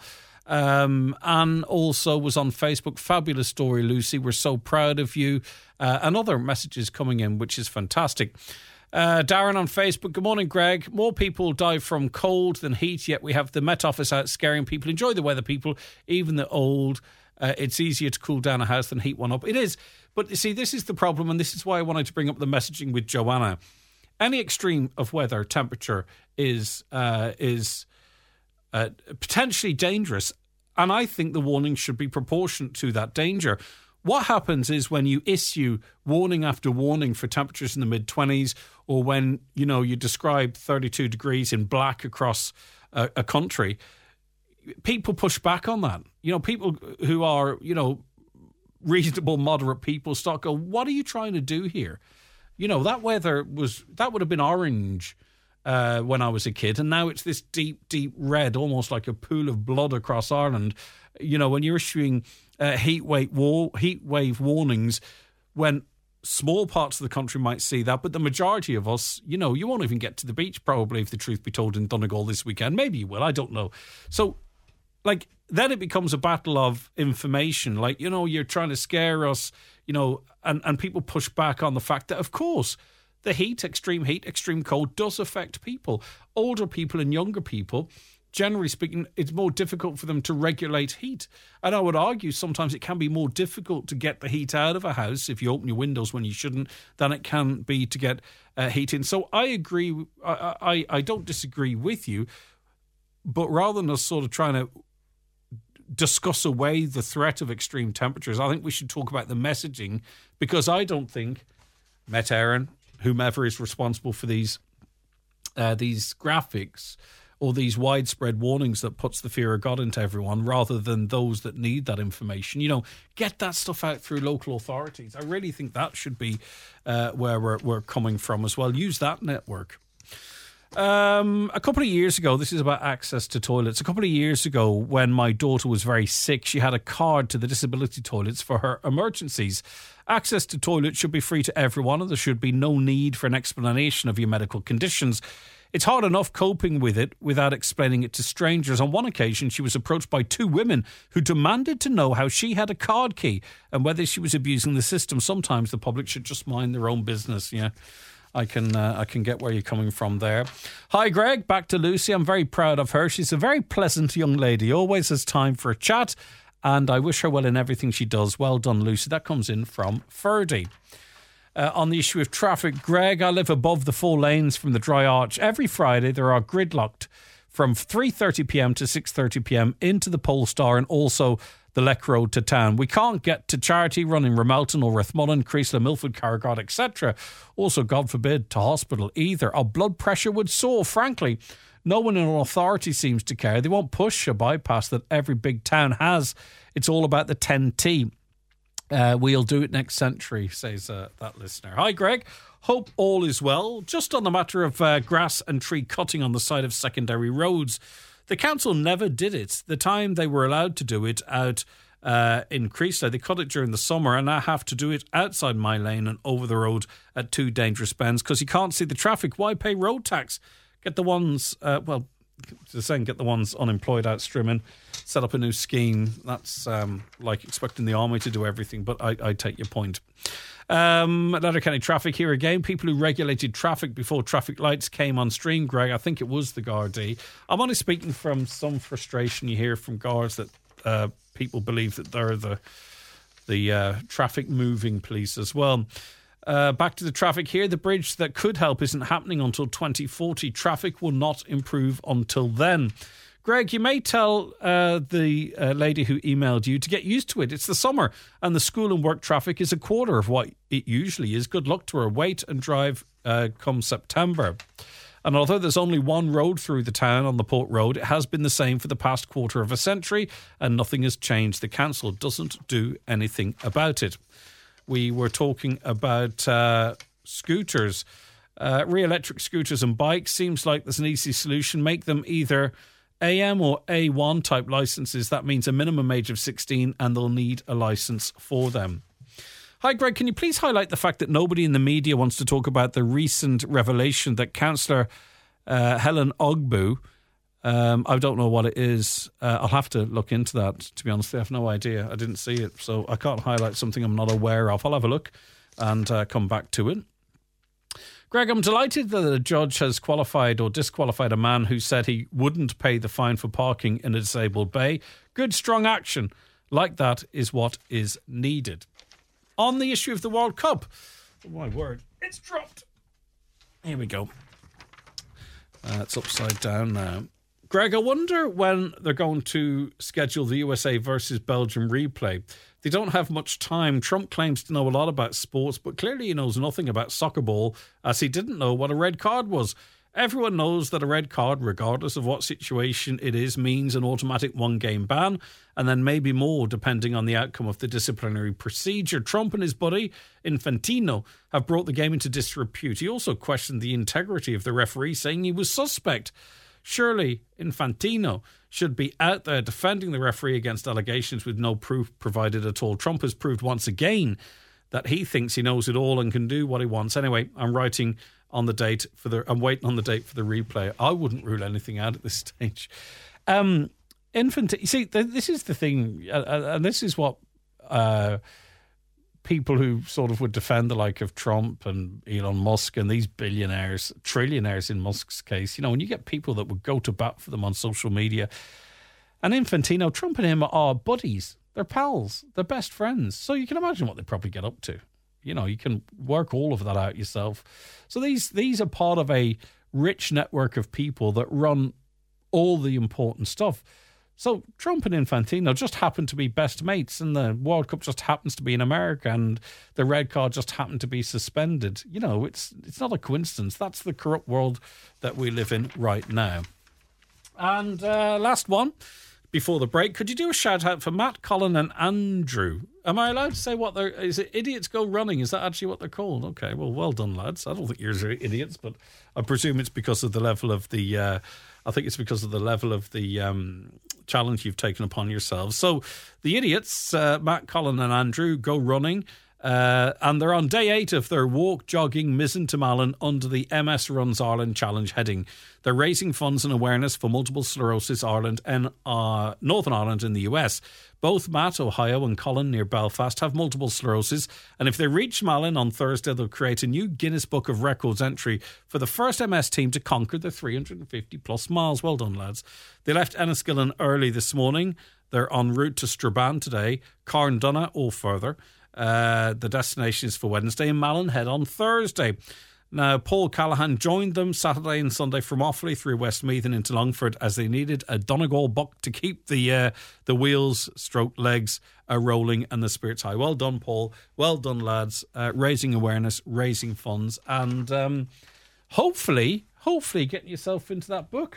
Um, and also was on Facebook. Fabulous story, Lucy. We're so proud of you. Uh, and other messages coming in, which is fantastic. Uh, Darren on Facebook. Good morning, Greg. More people die from cold than heat, yet we have the Met Office out scaring people. Enjoy the weather, people, even the old. Uh, it's easier to cool down a house than heat one up. It is. But you see, this is the problem, and this is why I wanted to bring up the messaging with Joanna. Any extreme of weather, temperature, is uh, is uh, potentially dangerous. And I think the warning should be proportionate to that danger. What happens is when you issue warning after warning for temperatures in the mid-twenties, or when, you know, you describe thirty-two degrees in black across a, a country, people push back on that. You know, people who are, you know, reasonable, moderate people start go, what are you trying to do here? You know, that weather was, that would have been orange uh, when I was a kid, and now it's this deep, deep red, almost like a pool of blood across Ireland. You know, when you're issuing uh, heat wave war, heat wave warnings, when small parts of the country might see that, but the majority of us, you know, you won't even get to the beach probably, if the truth be told, in Donegal this weekend. Maybe you will, I don't know. So, like, then it becomes a battle of information. Like, you know, you're trying to scare us, you know, and, and people push back on the fact that, of course, the heat, extreme heat, extreme cold does affect people. Older people and younger people, generally speaking, it's more difficult for them to regulate heat. And I would argue sometimes it can be more difficult to get the heat out of a house if you open your windows when you shouldn't than it can be to get uh, heat in. So I agree. I, I, I don't disagree with you, but rather than us sort of trying to discuss away the threat of extreme temperatures, I think we should talk about the messaging, because I don't think Met Éireann, whomever is responsible for these uh, these graphics or these widespread warnings that puts the fear of God into everyone, rather than those that need that information, you know, get that stuff out through local authorities. I really think that should be uh, where we're, we're coming from as well. Use that network. Um, a couple of years ago, this is about access to toilets. A couple of years ago, when my daughter was very sick, she had a card to the disability toilets for her emergencies. Access to toilets should be free to everyone, and there should be no need for an explanation of your medical conditions. It's hard enough coping with it without explaining it to strangers. On one occasion, she was approached by two women who demanded to know how she had a card key and whether she was abusing the system. Sometimes the public should just mind their own business, yeah. I can uh, I can get where you're coming from there. Hi, Greg. Back to Lucy. I'm very proud of her. She's a very pleasant young lady, always has time for a chat, and I wish her well in everything she does. Well done, Lucy. That comes in from Ferdy. Uh, on the issue of traffic, Greg, I live above the four lanes from the Dry Arch. Every Friday there are gridlocked from three thirty p.m. to six thirty p.m. into the Polestar and also the Leck Road to town. We can't get to Charity running Ramelton or Rathmullen, Creasla, Milford, Carragod, et cetera. Also, God forbid, to hospital either. Our blood pressure would soar, frankly. No one in authority seems to care. They won't push a bypass that every big town has. It's all about the ten T. Uh, we'll do it next century, says uh, that listener. Hi, Greg. Hope all is well. Just on the matter of uh, grass and tree cutting on the side of secondary roads, the council never did it. The time they were allowed to do it out uh, in Creeslough, they cut it during the summer, and now have to do it outside my lane and over the road at two dangerous bends because you can't see the traffic. Why pay road tax? Get the ones, uh, well, they're saying get the ones unemployed out Strimmin, set up a new scheme. That's um, like expecting the army to do everything, but I, I take your point. Um, Letterkenny traffic here again. People who regulated traffic before traffic lights came on stream, Greg. I think it was the Gardaí. I'm only speaking from some frustration you hear from guards that uh, people believe that they're the the uh, traffic moving police as well. Uh, back to the traffic here. The bridge that could help isn't happening until twenty forty. Traffic will not improve until then. Greg, you may tell uh, the uh, lady who emailed you to get used to it. It's the summer and the school and work traffic is a quarter of what it usually is. Good luck to her. Wait and drive uh, come September. And although there's only one road through the town on the Port Road, it has been the same for the past quarter of a century and nothing has changed. The council doesn't do anything about it. We were talking about uh, scooters. Uh, re-electric scooters and bikes seems like there's an easy solution. Make them either A M or A one type licenses. That means a minimum age of sixteen and they'll need a licence for them. Hi, Greg. Can you please highlight the fact that nobody in the media wants to talk about the recent revelation that Councillor uh, Helen Ogbu, um, I don't know what it is. Uh, I'll have to look into that, to be honest. I have no idea. I didn't see it, so I can't highlight something I'm not aware of. I'll have a look and uh, come back to it. Greg, I'm delighted that a judge has qualified or disqualified a man who said he wouldn't pay the fine for parking in a disabled bay. Good, strong action like that is what is needed. On the issue of the World Cup, oh my word, it's dropped. Here we go. Uh, it's upside down now. Greg, I wonder when they're going to schedule the U S A versus Belgium replay. They don't have much time. Trump claims to know a lot about sports, but clearly he knows nothing about soccer ball, as he didn't know what a red card was. Everyone knows that a red card, regardless of what situation it is, means an automatic one-game ban, and then maybe more depending on the outcome of the disciplinary procedure. Trump and his buddy, Infantino, have brought the game into disrepute. He also questioned the integrity of the referee, saying he was suspect. Surely Infantino should be out there defending the referee against allegations with no proof provided at all. Trump has proved once again that he thinks he knows it all and can do what he wants. Anyway, I'm writing on the date for the. I'm waiting on the date for the replay. I wouldn't rule anything out at this stage. Um, Infantino. You see, th- this is the thing, uh, and this is what uh, people who sort of would defend the like of Trump and Elon Musk and these billionaires, trillionaires in Musk's case. You know, when you get people that would go to bat for them on social media, and Infantino, Trump and him are buddies. They're pals. They're best friends. So you can imagine what they probably get up to. You know, you can work all of that out yourself. So these these are part of a rich network of people that run all the important stuff. So Trump and Infantino just happen to be best mates, and the World Cup just happens to be in America, and the red card just happened to be suspended. You know, it's it's not a coincidence. That's the corrupt world that we live in right now. And uh, last one. Before the break, could you do a shout out for Matt, Colin and Andrew? Am I allowed to say what they're... Is it Idiots Go Running? Is that actually what they're called? Okay, well, well done, lads. I don't think you're idiots, but I presume it's because of the level of the... Uh, I think it's because of the level of the um, challenge you've taken upon yourselves. So the idiots, uh, Matt, Colin and Andrew, go running. Uh, and they're on day eight of their walk, jogging, Mizzen to Malin under the M S Runs Ireland Challenge heading. They're raising funds and awareness for Multiple Sclerosis Ireland and uh, Northern Ireland in the U S. Both Matt, Ohio, and Colin near Belfast have multiple sclerosis, and if they reach Malin on Thursday, they'll create a new Guinness Book of Records entry for the first M S team to conquer the three hundred fifty plus miles. Well done, lads. They left Enniskillen early this morning. They're en route to Strabane today, Carndonagh or further. Uh, the destination is for Wednesday, and Malin head on Thursday. Now, Paul Callahan joined them Saturday and Sunday from Offaly through Westmeath and into Longford as they needed a Donegal buck to keep the uh, the wheels, stroke legs uh, rolling and the spirits high. Well done, Paul. Well done, lads. Uh, raising awareness, raising funds, and um, hopefully, hopefully getting yourself into that book.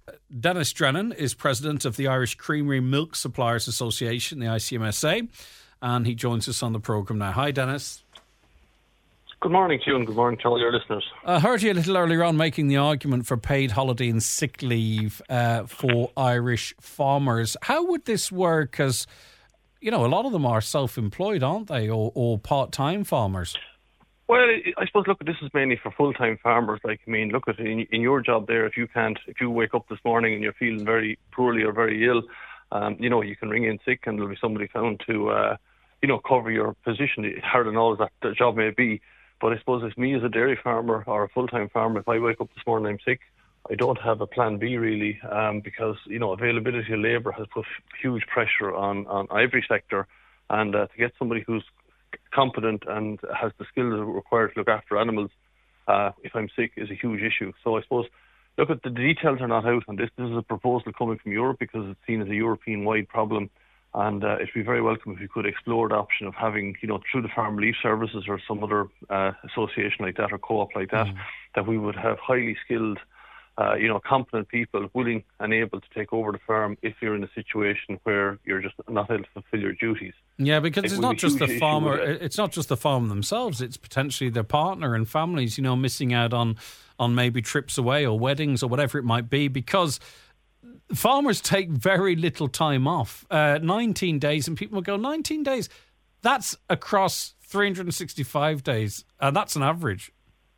Dennis Drennan is president of the Irish Creamery Milk Suppliers Association, the I C M S A, and he joins us on the programme now. Hi, Dennis. Good morning to you and good morning to all your listeners. I heard you a little earlier on making the argument for paid holiday and sick leave uh, for Irish farmers. How would this work? Because, you know, a lot of them are self-employed, aren't they, or, or part-time farmers? Well, I suppose, look, this is mainly for full-time farmers. Like, I mean, look, at in, in your job there, if you can't, if you wake up this morning and you're feeling very poorly or very ill, um, you know, you can ring in sick and there'll be somebody found to, uh, you know, cover your position, hard and all that the job may be. But I suppose if me as a dairy farmer or a full-time farmer, if I wake up this morning and I'm sick, I don't have a plan B really, um, because, you know, availability of labour has put huge pressure on, on every sector. And uh, to get somebody who's competent and has the skills required to look after animals, uh, if I'm sick, is a huge issue. So I suppose, look, at the details are not out on this. This is a proposal coming from Europe because it's seen as a European-wide problem, and uh, it'd be very welcome if we could explore the option of having, you know, through the Farm Relief Services or some other uh, association like that or co-op like that, mm. that we would have highly skilled, Uh, you know, competent people willing and able to take over the farm if you're in a situation where you're just not able to fulfil your duties. Yeah, because it it's not just the farmer, it's not just the farmer themselves, it's potentially their partner and families, you know, missing out on, on maybe trips away or weddings or whatever it might be, because farmers take very little time off. Uh, nineteen days, and people will go, nineteen days, that's across three hundred sixty-five days, and that's an average.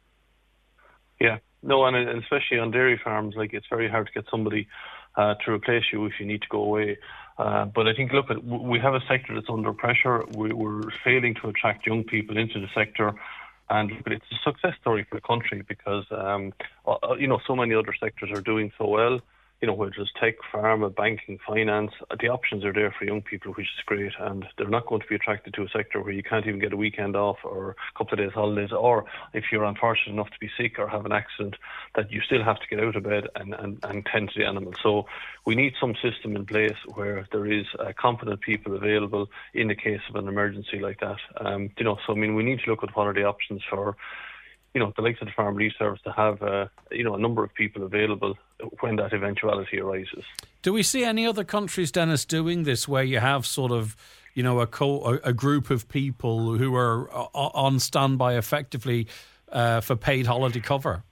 Yeah. No, and especially on dairy farms, like, it's very hard to get somebody uh, to replace you if you need to go away. Uh, but I think, look, at, we have a sector that's under pressure. We, we're failing to attract young people into the sector. And look, it's a success story for the country because, um, uh, you know, so many other sectors are doing so well. You know, whether it's tech, pharma, banking, finance, the options are there for young people, which is great. And they're not going to be attracted to a sector where you can't even get a weekend off or a couple of days holidays, or if you're unfortunate enough to be sick or have an accident, that you still have to get out of bed and, and, and tend to the animals. So we need some system in place where there is uh, competent people available in the case of an emergency like that. Um, you know, so I mean, we need to look at what are the options for, you know, the likes of the Farm Relief Service to have, uh, you know, a number of people available when that eventuality arises. Do we see any other countries, Dennis, doing this where you have sort of, you know, a co- a group of people who are on standby effectively uh, for paid holiday cover?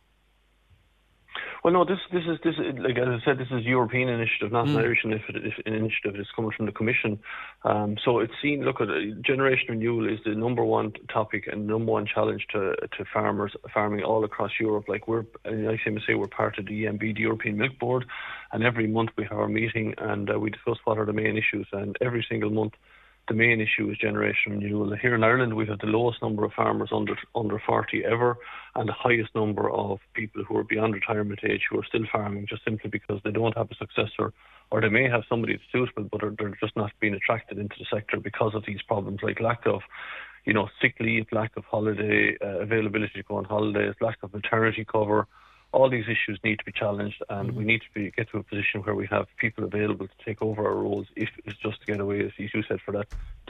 Well, no, this this is this is, like as I said, this is a European initiative, not mm. an Irish initiative. initiative. It's coming from the Commission. Um, so it's seen. Look at it, generation renewal is the number one topic and number one challenge to to farmers farming all across Europe. Like we're, in I C M S A, we're part of the E M B, the European Milk Board, and every month we have our meeting and uh, we discuss what are the main issues. And every single month, the main issue is generation renewal. Here in Ireland, we have the lowest number of farmers under under forty ever, and the highest number of people who are beyond retirement age who are still farming just simply because they don't have a successor, or they may have somebody that's suitable, but are, they're just not being attracted into the sector because of these problems, like lack of, you know, sick leave, lack of holiday uh, availability to go on holidays, lack of maternity cover. All these issues need to be challenged, and mm-hmm. we need to be, get to a position where we have people available to take over our roles if it's just to get away, as you said, for that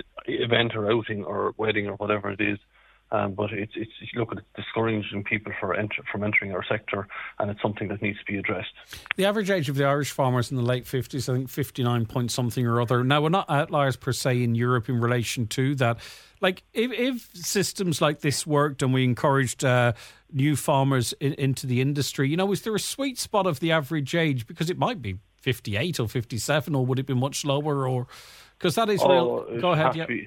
event or outing or wedding or whatever it is. Um, but it's, it's look, it's discouraging people for enter, from entering our sector, and it's something that needs to be addressed. The average age of the Irish farmers in the late fifties, I think fifty-nine point something or other. Now, we're not outliers per se in Europe in relation to that. Like, if, if systems like this worked and we encouraged uh, new farmers in, into the industry, you know, is there a sweet spot of the average age? Because it might be fifty-eight or fifty-seven, or would it be much lower? Or because that is oh, real. Go ahead, yeah. Be.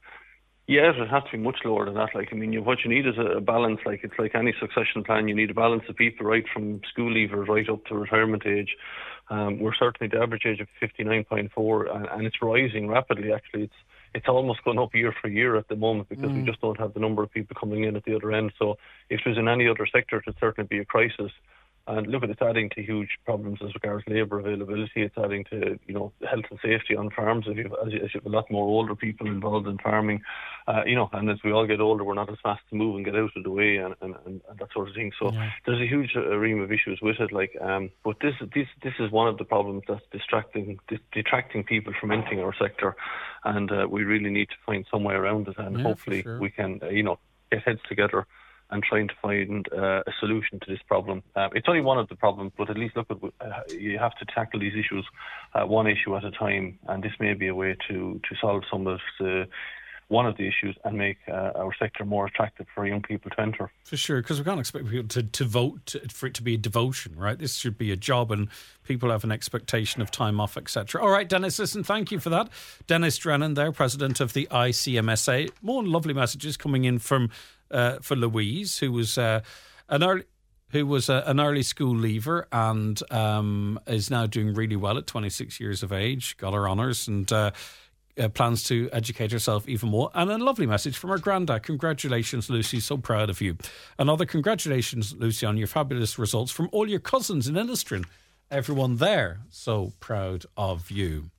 Yeah, it has to be much lower than that. Like, I mean, you, what you need is a, a balance. Like, it's like any succession plan. You need a balance of people right from school leavers right up to retirement age. Um, we're certainly the average age of fifty-nine point four, and, and it's rising rapidly. Actually, it's it's almost gone up year for year at the moment because mm. we just don't have the number of people coming in at the other end. So, if it was in any other sector, it would certainly be a crisis. And look, it's adding to huge problems as regards labour availability. It's adding to, you know, health and safety on farms. If you have, as you, as you have a lot more older people involved in farming, uh, you know, and as we all get older, we're not as fast to move and get out of the way and, and, and that sort of thing. So yeah. there's a huge array of issues with it. Like, um, but this this this is one of the problems that's distracting dis- detracting people from entering our sector, and uh, we really need to find some way around it. And yeah, hopefully sure. we can, uh, you know, get heads together and trying to find uh, a solution to this problem. Uh, it's only one of the problems, but at least look at uh, you have to tackle these issues uh, one issue at a time, and this may be a way to, to solve some of the one of the issues and make uh, our sector more attractive for young people to enter. For sure, because we can't expect people to, to vote to, for it to be a devotion, right? This should be a job, and people have an expectation of time off, et cetera. All right, Dennis, listen, thank you for that. Dennis Drennan there, president of the I C M S A. More lovely messages coming in from uh, for Louise, who was uh, an early... who was a, an early school leaver and um, is now doing really well at twenty-six years of age, got her honours, and uh, uh, plans to educate herself even more. And a lovely message from her granddad. Congratulations, Lucy, so proud of you. Another congratulations, Lucy, on your fabulous results from all your cousins in Innistree. Everyone there, so proud of you.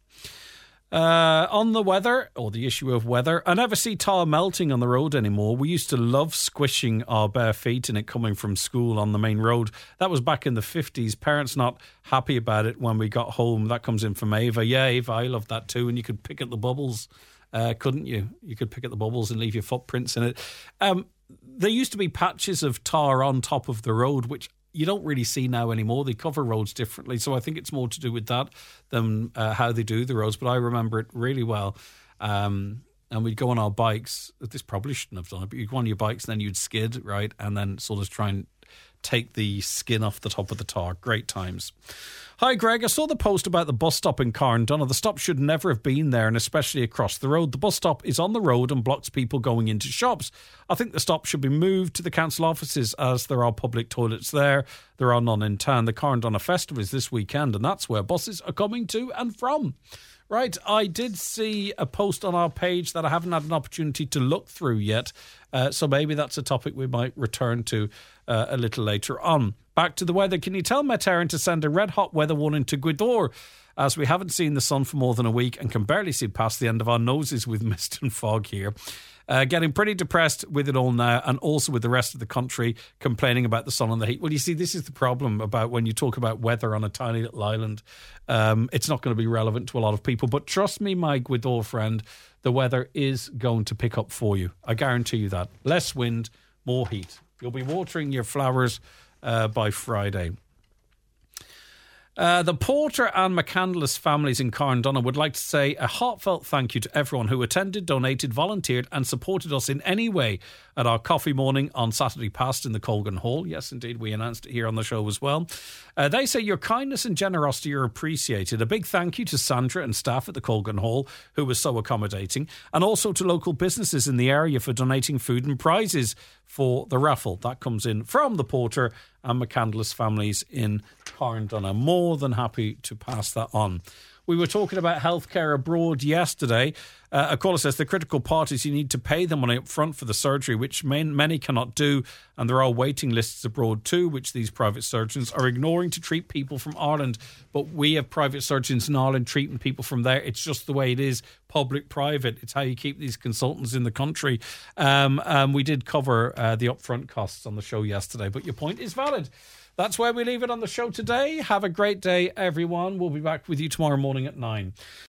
Uh, on the weather, or the issue of weather, I never see tar melting on the road anymore. We used to love squishing our bare feet in it coming from school on the main road. That was back in the fifties. Parents not happy about it when we got home. That comes in from Ava. Yeah, Ava, I loved that too. And you could pick at the bubbles, uh, couldn't you? You could pick at the bubbles and leave your footprints in it. Um, there used to be patches of tar on top of the road, which you don't really see now anymore. They cover roads differently, so I think it's more to do with that than uh, how they do the roads. But I remember it really well. Um, and we'd go on our bikes. This probably shouldn't have done it, but you'd go on your bikes and then you'd skid, right? And then sort of try and take the skin off the top of the tar. Great times. Hi, Greg. I saw the post about the bus stop in Carndonagh. The stop should never have been there, and especially across the road. The bus stop is on the road and blocks people going into shops. I think the stop should be moved to the council offices, as there are public toilets there. There are none in town. The Carndonagh Festival is this weekend, and that's where buses are coming to and from. Right, I did see a post on our page that I haven't had an opportunity to look through yet, uh, so maybe that's a topic we might return to uh, a little later on. Back to the weather. Can you tell Met Éireann to send a red hot weather warning to Gweedore, as we haven't seen the sun for more than a week and can barrely see past the end of our noses with mist and fog here. Uh, getting pretty depressed with it all now, and also with the rest of the country complaining about the sun and the heat. Well, you see, this is the problem about when you talk about weather on a tiny little island. Um, it's not going to be relevant to a lot of people. But trust me, my Gweedore friend, the weather is going to pick up for you. I guarantee you that. Less wind, more heat. You'll be watering your flowers uh, by Friday. Uh, the Porter and McCandless families in Carndonagh would like to say a heartfelt thank you to everyone who attended, donated, volunteered and supported us in any way at our coffee morning on Saturday past in the Colgan Hall. Yes, indeed, we announced it here on the show as well. Uh, they say your kindness and generosity are appreciated. A big thank you to Sandra and staff at the Colgan Hall, who was so accommodating, and also to local businesses in the area for donating food and prizes for the raffle. That comes in from the Porter and McCandless families in Carndonagh. More than happy to pass that on. We were talking about healthcare abroad yesterday. Uh, a caller says the critical part is you need to pay the money up front for the surgery, which many cannot do. And there are waiting lists abroad too, which these private surgeons are ignoring to treat people from Ireland. But we have private surgeons in Ireland treating people from there. It's just the way it is, public-private. It's how you keep these consultants in the country. Um, um, we did cover uh, the upfront costs on the show yesterday, but your point is valid. That's where we leave it on the show today. Have a great day, everyone. We'll be back with you tomorrow morning at nine.